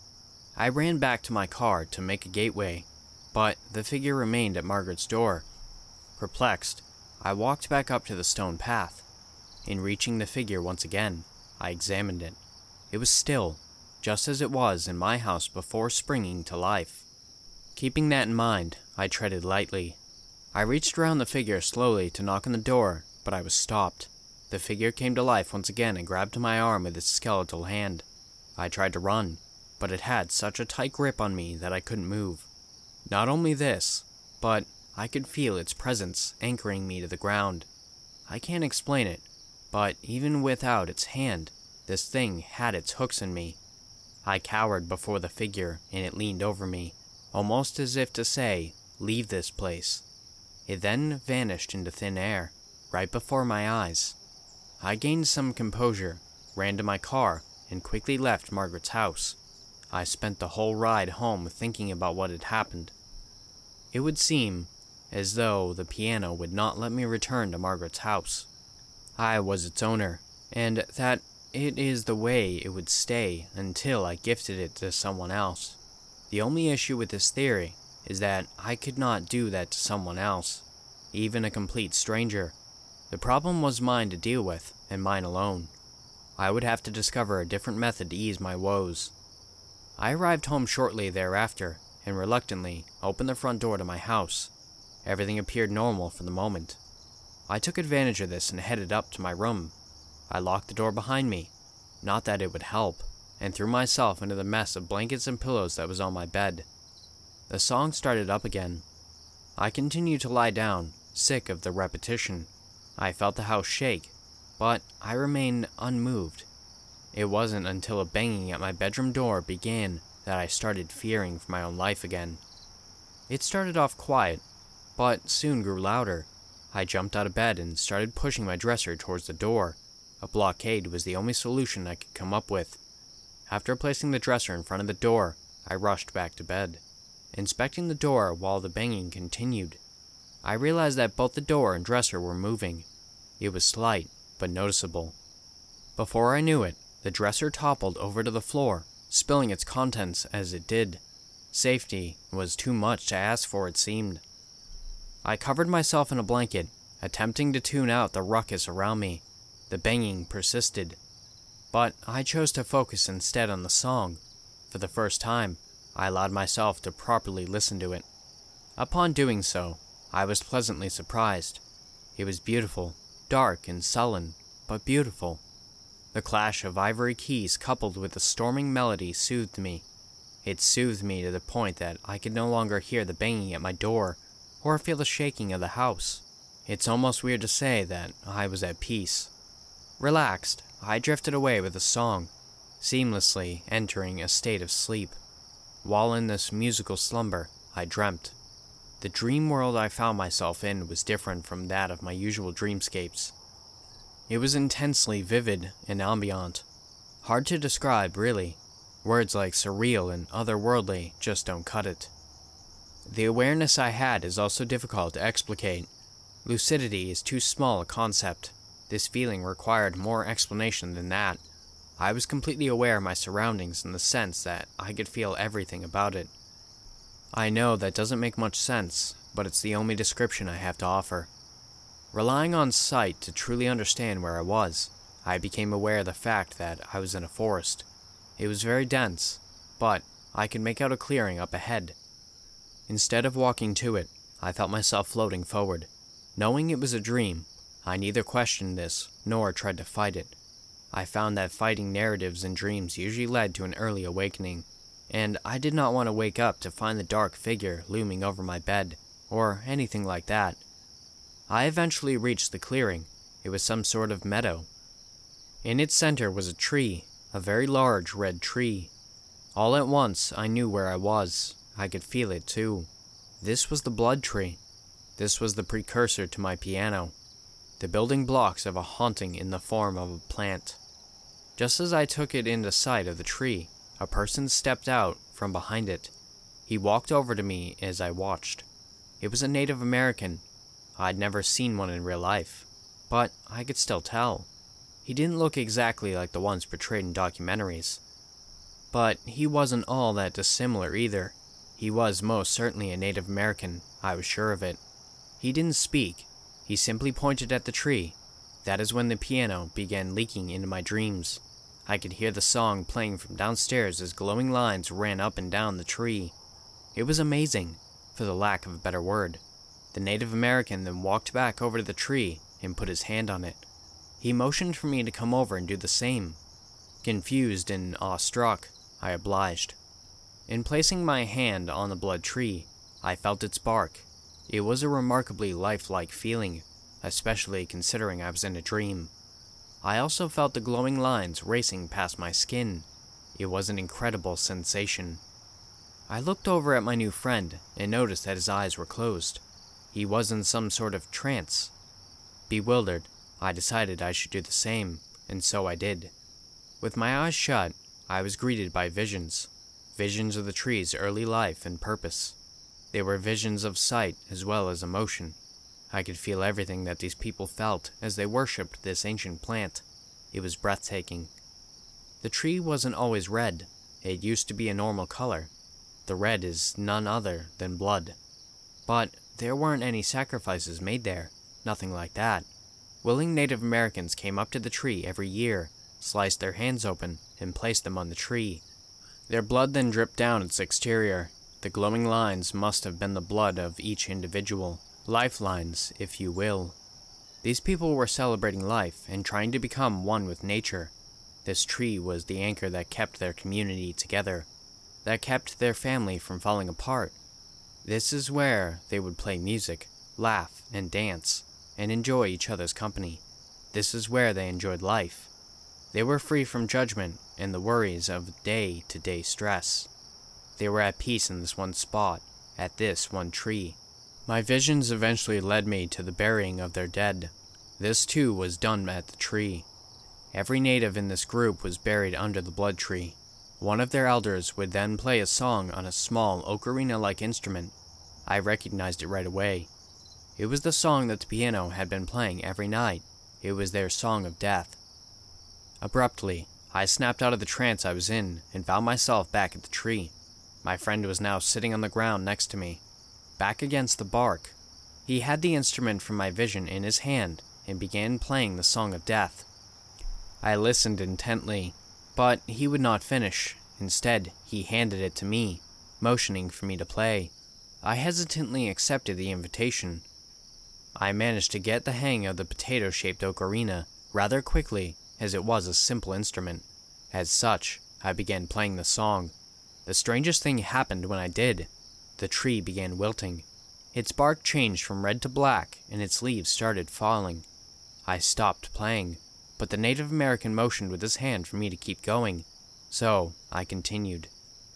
I ran back to my car to make a gateway, but the figure remained at Margaret's door. Perplexed, I walked back up to the stone path. In reaching the figure once again, I examined it. It was still, just as it was in my house before springing to life. Keeping that in mind, I treaded lightly. I reached around the figure slowly to knock on the door, but I was stopped. The figure came to life once again and grabbed my arm with its skeletal hand. I tried to run, but it had such a tight grip on me that I couldn't move. Not only this, but I could feel its presence anchoring me to the ground. I can't explain it, but even without its hand, this thing had its hooks in me. I cowered before the figure, and it leaned over me, almost as if to say, "Leave this place." It then vanished into thin air, right before my eyes. I gained some composure, ran to my car, and quickly left Margaret's house. I spent the whole ride home thinking about what had happened. It would seem as though the piano would not let me return to Margaret's house. I was its owner, and that it is the way it would stay until I gifted it to someone else. The only issue with this theory is that I could not do that to someone else, even a complete stranger. The problem was mine to deal with, and mine alone. I would have to discover a different method to ease my woes. I arrived home shortly thereafter, and reluctantly opened the front door to my house. Everything appeared normal for the moment. I took advantage of this and headed up to my room. I locked the door behind me, not that it would help, and threw myself into the mess of blankets and pillows that was on my bed. The song started up again. I continued to lie down, sick of the repetition. I felt the house shake, but I remained unmoved. It wasn't until a banging at my bedroom door began that I started fearing for my own life again. It started off quiet, but soon grew louder. I jumped out of bed and started pushing my dresser towards the door. A blockade was the only solution I could come up with. After placing the dresser in front of the door, I rushed back to bed, inspecting the door while the banging continued. I realized that both the door and dresser were moving. It was slight, but noticeable. Before I knew it, the dresser toppled over to the floor, spilling its contents as it did. Safety was too much to ask for, it seemed. I covered myself in a blanket, attempting to tune out the ruckus around me. The banging persisted, but I chose to focus instead on the song. For the first time, I allowed myself to properly listen to it. Upon doing so, I was pleasantly surprised. It was beautiful, dark and sullen, but beautiful. The clash of ivory keys coupled with the storming melody soothed me. It soothed me to the point that I could no longer hear the banging at my door, or feel the shaking of the house. It's almost weird to say that I was at peace. Relaxed, I drifted away with the song, seamlessly entering a state of sleep. While in this musical slumber, I dreamt. The dream world I found myself in was different from that of my usual dreamscapes. It was intensely vivid and ambient. Hard to describe, really. Words like surreal and otherworldly just don't cut it. The awareness I had is also difficult to explicate. Lucidity is too small a concept. This feeling required more explanation than that. I was completely aware of my surroundings in the sense that I could feel everything about it. I know that doesn't make much sense, but it's the only description I have to offer. Relying on sight to truly understand where I was, I became aware of the fact that I was in a forest. It was very dense, but I could make out a clearing up ahead. Instead of walking to it, I felt myself floating forward. Knowing it was a dream, I neither questioned this nor tried to fight it. I found that fighting narratives in dreams usually led to an early awakening, and I did not want to wake up to find the dark figure looming over my bed, or anything like that. I eventually reached the clearing. It was some sort of meadow. In its center was a tree, a very large red tree. All at once, I knew where I was. I could feel it too. This was the blood tree. This was the precursor to my piano, the building blocks of a haunting in the form of a plant. Just as I took it into sight of the tree, a person stepped out from behind it. He walked over to me as I watched. It was a Native American. I'd never seen one in real life, but I could still tell. He didn't look exactly like the ones portrayed in documentaries. But he wasn't all that dissimilar either. He was most certainly a Native American, I was sure of it. He didn't speak. He simply pointed at the tree. That is when the piano began leaking into my dreams. I could hear the song playing from downstairs as glowing lines ran up and down the tree. It was amazing, for the lack of a better word. The Native American then walked back over to the tree and put his hand on it. He motioned for me to come over and do the same. Confused and awestruck, I obliged. In placing my hand on the blood tree, I felt its bark. It was a remarkably lifelike feeling, especially considering I was in a dream. I also felt the glowing lines racing past my skin. It was an incredible sensation. I looked over at my new friend and noticed that his eyes were closed. He was in some sort of trance. Bewildered, I decided I should do the same, and so I did. With my eyes shut, I was greeted by visions. Visions of the tree's early life and purpose. They were visions of sight as well as emotion. I could feel everything that these people felt as they worshipped this ancient plant. It was breathtaking. The tree wasn't always red. It used to be a normal color. The red is none other than blood. But there weren't any sacrifices made there. Nothing like that. Willing Native Americans came up to the tree every year, sliced their hands open, and placed them on the tree. Their blood then dripped down its exterior. The glowing lines must have been the blood of each individual. Lifelines, if you will. These people were celebrating life and trying to become one with nature. This tree was the anchor that kept their community together, that kept their family from falling apart. This is where they would play music, laugh, and dance, and enjoy each other's company. This is where they enjoyed life. They were free from judgment and the worries of day-to-day stress. They were at peace in this one spot, at this one tree. My visions eventually led me to the burying of their dead. This too was done at the tree. Every native in this group was buried under the blood tree. One of their elders would then play a song on a small ocarina-like instrument. I recognized it right away. It was the song that the piano had been playing every night. It was their song of death. Abruptly, I snapped out of the trance I was in and found myself back at the tree. My friend was now sitting on the ground next to me, back against the bark. He had the instrument from my vision in his hand and began playing the song of death. I listened intently, but he would not finish. Instead, he handed it to me, motioning for me to play. I hesitantly accepted the invitation. I managed to get the hang of the potato-shaped ocarina rather quickly, as it was a simple instrument. As such, I began playing the song. The strangest thing happened when I did. The tree began wilting. Its bark changed from red to black, and its leaves started falling. I stopped playing, but the Native American motioned with his hand for me to keep going, so I continued.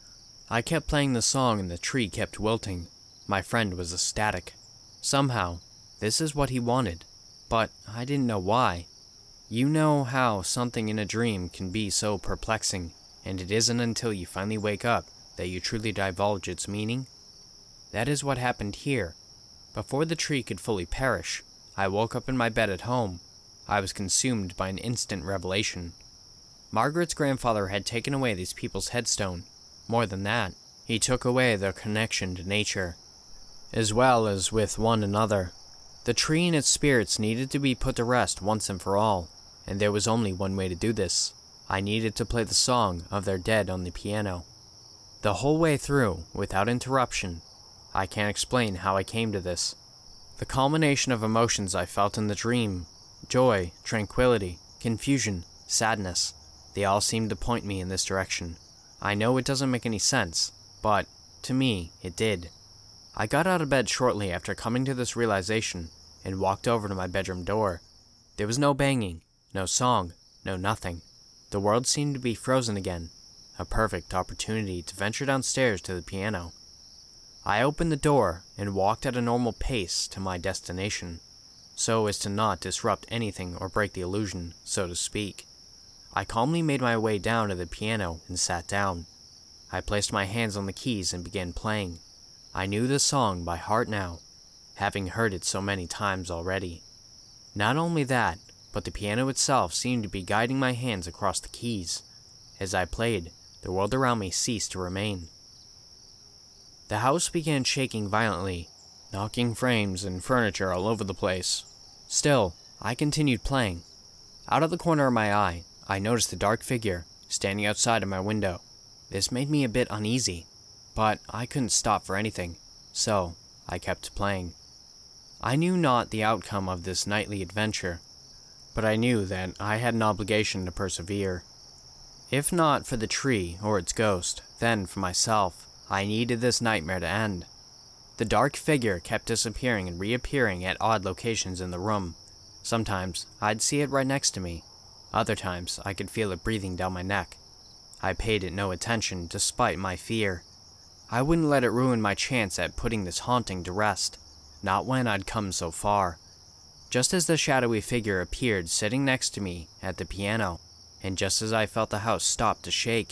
I kept playing the song and the tree kept wilting. My friend was ecstatic. Somehow, this is what he wanted, but I didn't know why. You know how something in a dream can be so perplexing, and it isn't until you finally wake up that you truly divulge its meaning? That is what happened here. Before the tree could fully perish, I woke up in my bed at home. I was consumed by an instant revelation. Margaret's grandfather had taken away these people's headstone. More than that, he took away their connection to nature, as well as with one another. The tree and its spirits needed to be put to rest once and for all, and there was only one way to do this. I needed to play the song of their dead on the piano. The whole way through, without interruption. I can't explain how I came to this. The culmination of emotions I felt in the dream, joy, tranquility, confusion, sadness, they all seemed to point me in this direction. I know it doesn't make any sense, but, to me, it did. I got out of bed shortly after coming to this realization, and walked over to my bedroom door. There was no banging, no song, no nothing. The world seemed to be frozen again, a perfect opportunity to venture downstairs to the piano. I opened the door and walked at a normal pace to my destination, so as to not disrupt anything or break the illusion, so to speak. I calmly made my way down to the piano and sat down. I placed my hands on the keys and began playing. I knew the song by heart now, having heard it so many times already. Not only that, but the piano itself seemed to be guiding my hands across the keys. As I played, the world around me ceased to remain. The house began shaking violently, knocking frames and furniture all over the place. Still, I continued playing. Out of the corner of my eye, I noticed a dark figure standing outside of my window. This made me a bit uneasy, but I couldn't stop for anything, so I kept playing. I knew not the outcome of this nightly adventure, but I knew that I had an obligation to persevere. If not for the tree or its ghost, then for myself, I needed this nightmare to end. The dark figure kept disappearing and reappearing at odd locations in the room. Sometimes I'd see it right next to me. Other times I could feel it breathing down my neck. I paid it no attention despite my fear. I wouldn't let it ruin my chance at putting this haunting to rest, not when I'd come so far. Just as the shadowy figure appeared sitting next to me at the piano, and just as I felt the house stop to shake,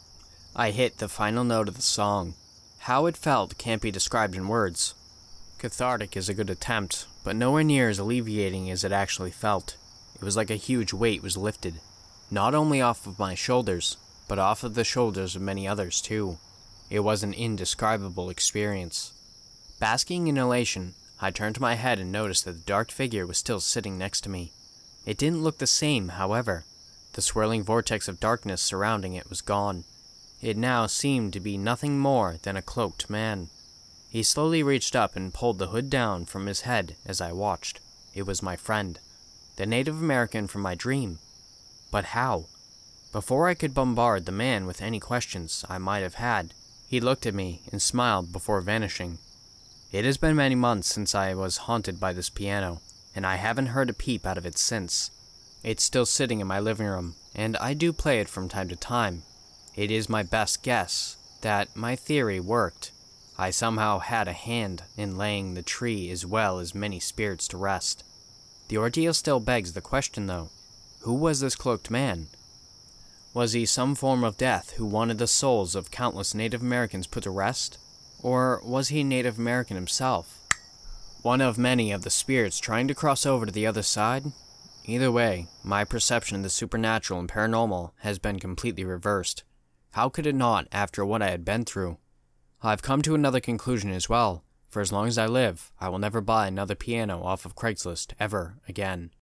I hit the final note of the song. How it felt can't be described in words. Cathartic is a good attempt, but nowhere near as alleviating as it actually felt. It was like a huge weight was lifted, not only off of my shoulders, but off of the shoulders of many others too. It was an indescribable experience. Basking in elation, I turned my head and noticed that the dark figure was still sitting next to me. It didn't look the same, however. The swirling vortex of darkness surrounding it was gone. It now seemed to be nothing more than a cloaked man. He slowly reached up and pulled the hood down from his head as I watched. It was my friend, the Native American from my dream. But how? Before I could bombard the man with any questions I might have had, he looked at me and smiled before vanishing. It has been many months since I was haunted by this piano, and I haven't heard a peep out of it since. It's still sitting in my living room, and I do play it from time to time. It is my best guess that my theory worked. I somehow had a hand in laying the tree as well as many spirits to rest. The ordeal still begs the question though, who was this cloaked man? Was he some form of death who wanted the souls of countless Native Americans put to rest? Or was he Native American himself? One of many of the spirits trying to cross over to the other side? Either way, my perception of the supernatural and paranormal has been completely reversed. How could it not after what I had been through? I've come to another conclusion as well. For as long as I live, I will never buy another piano off of Craigslist ever again.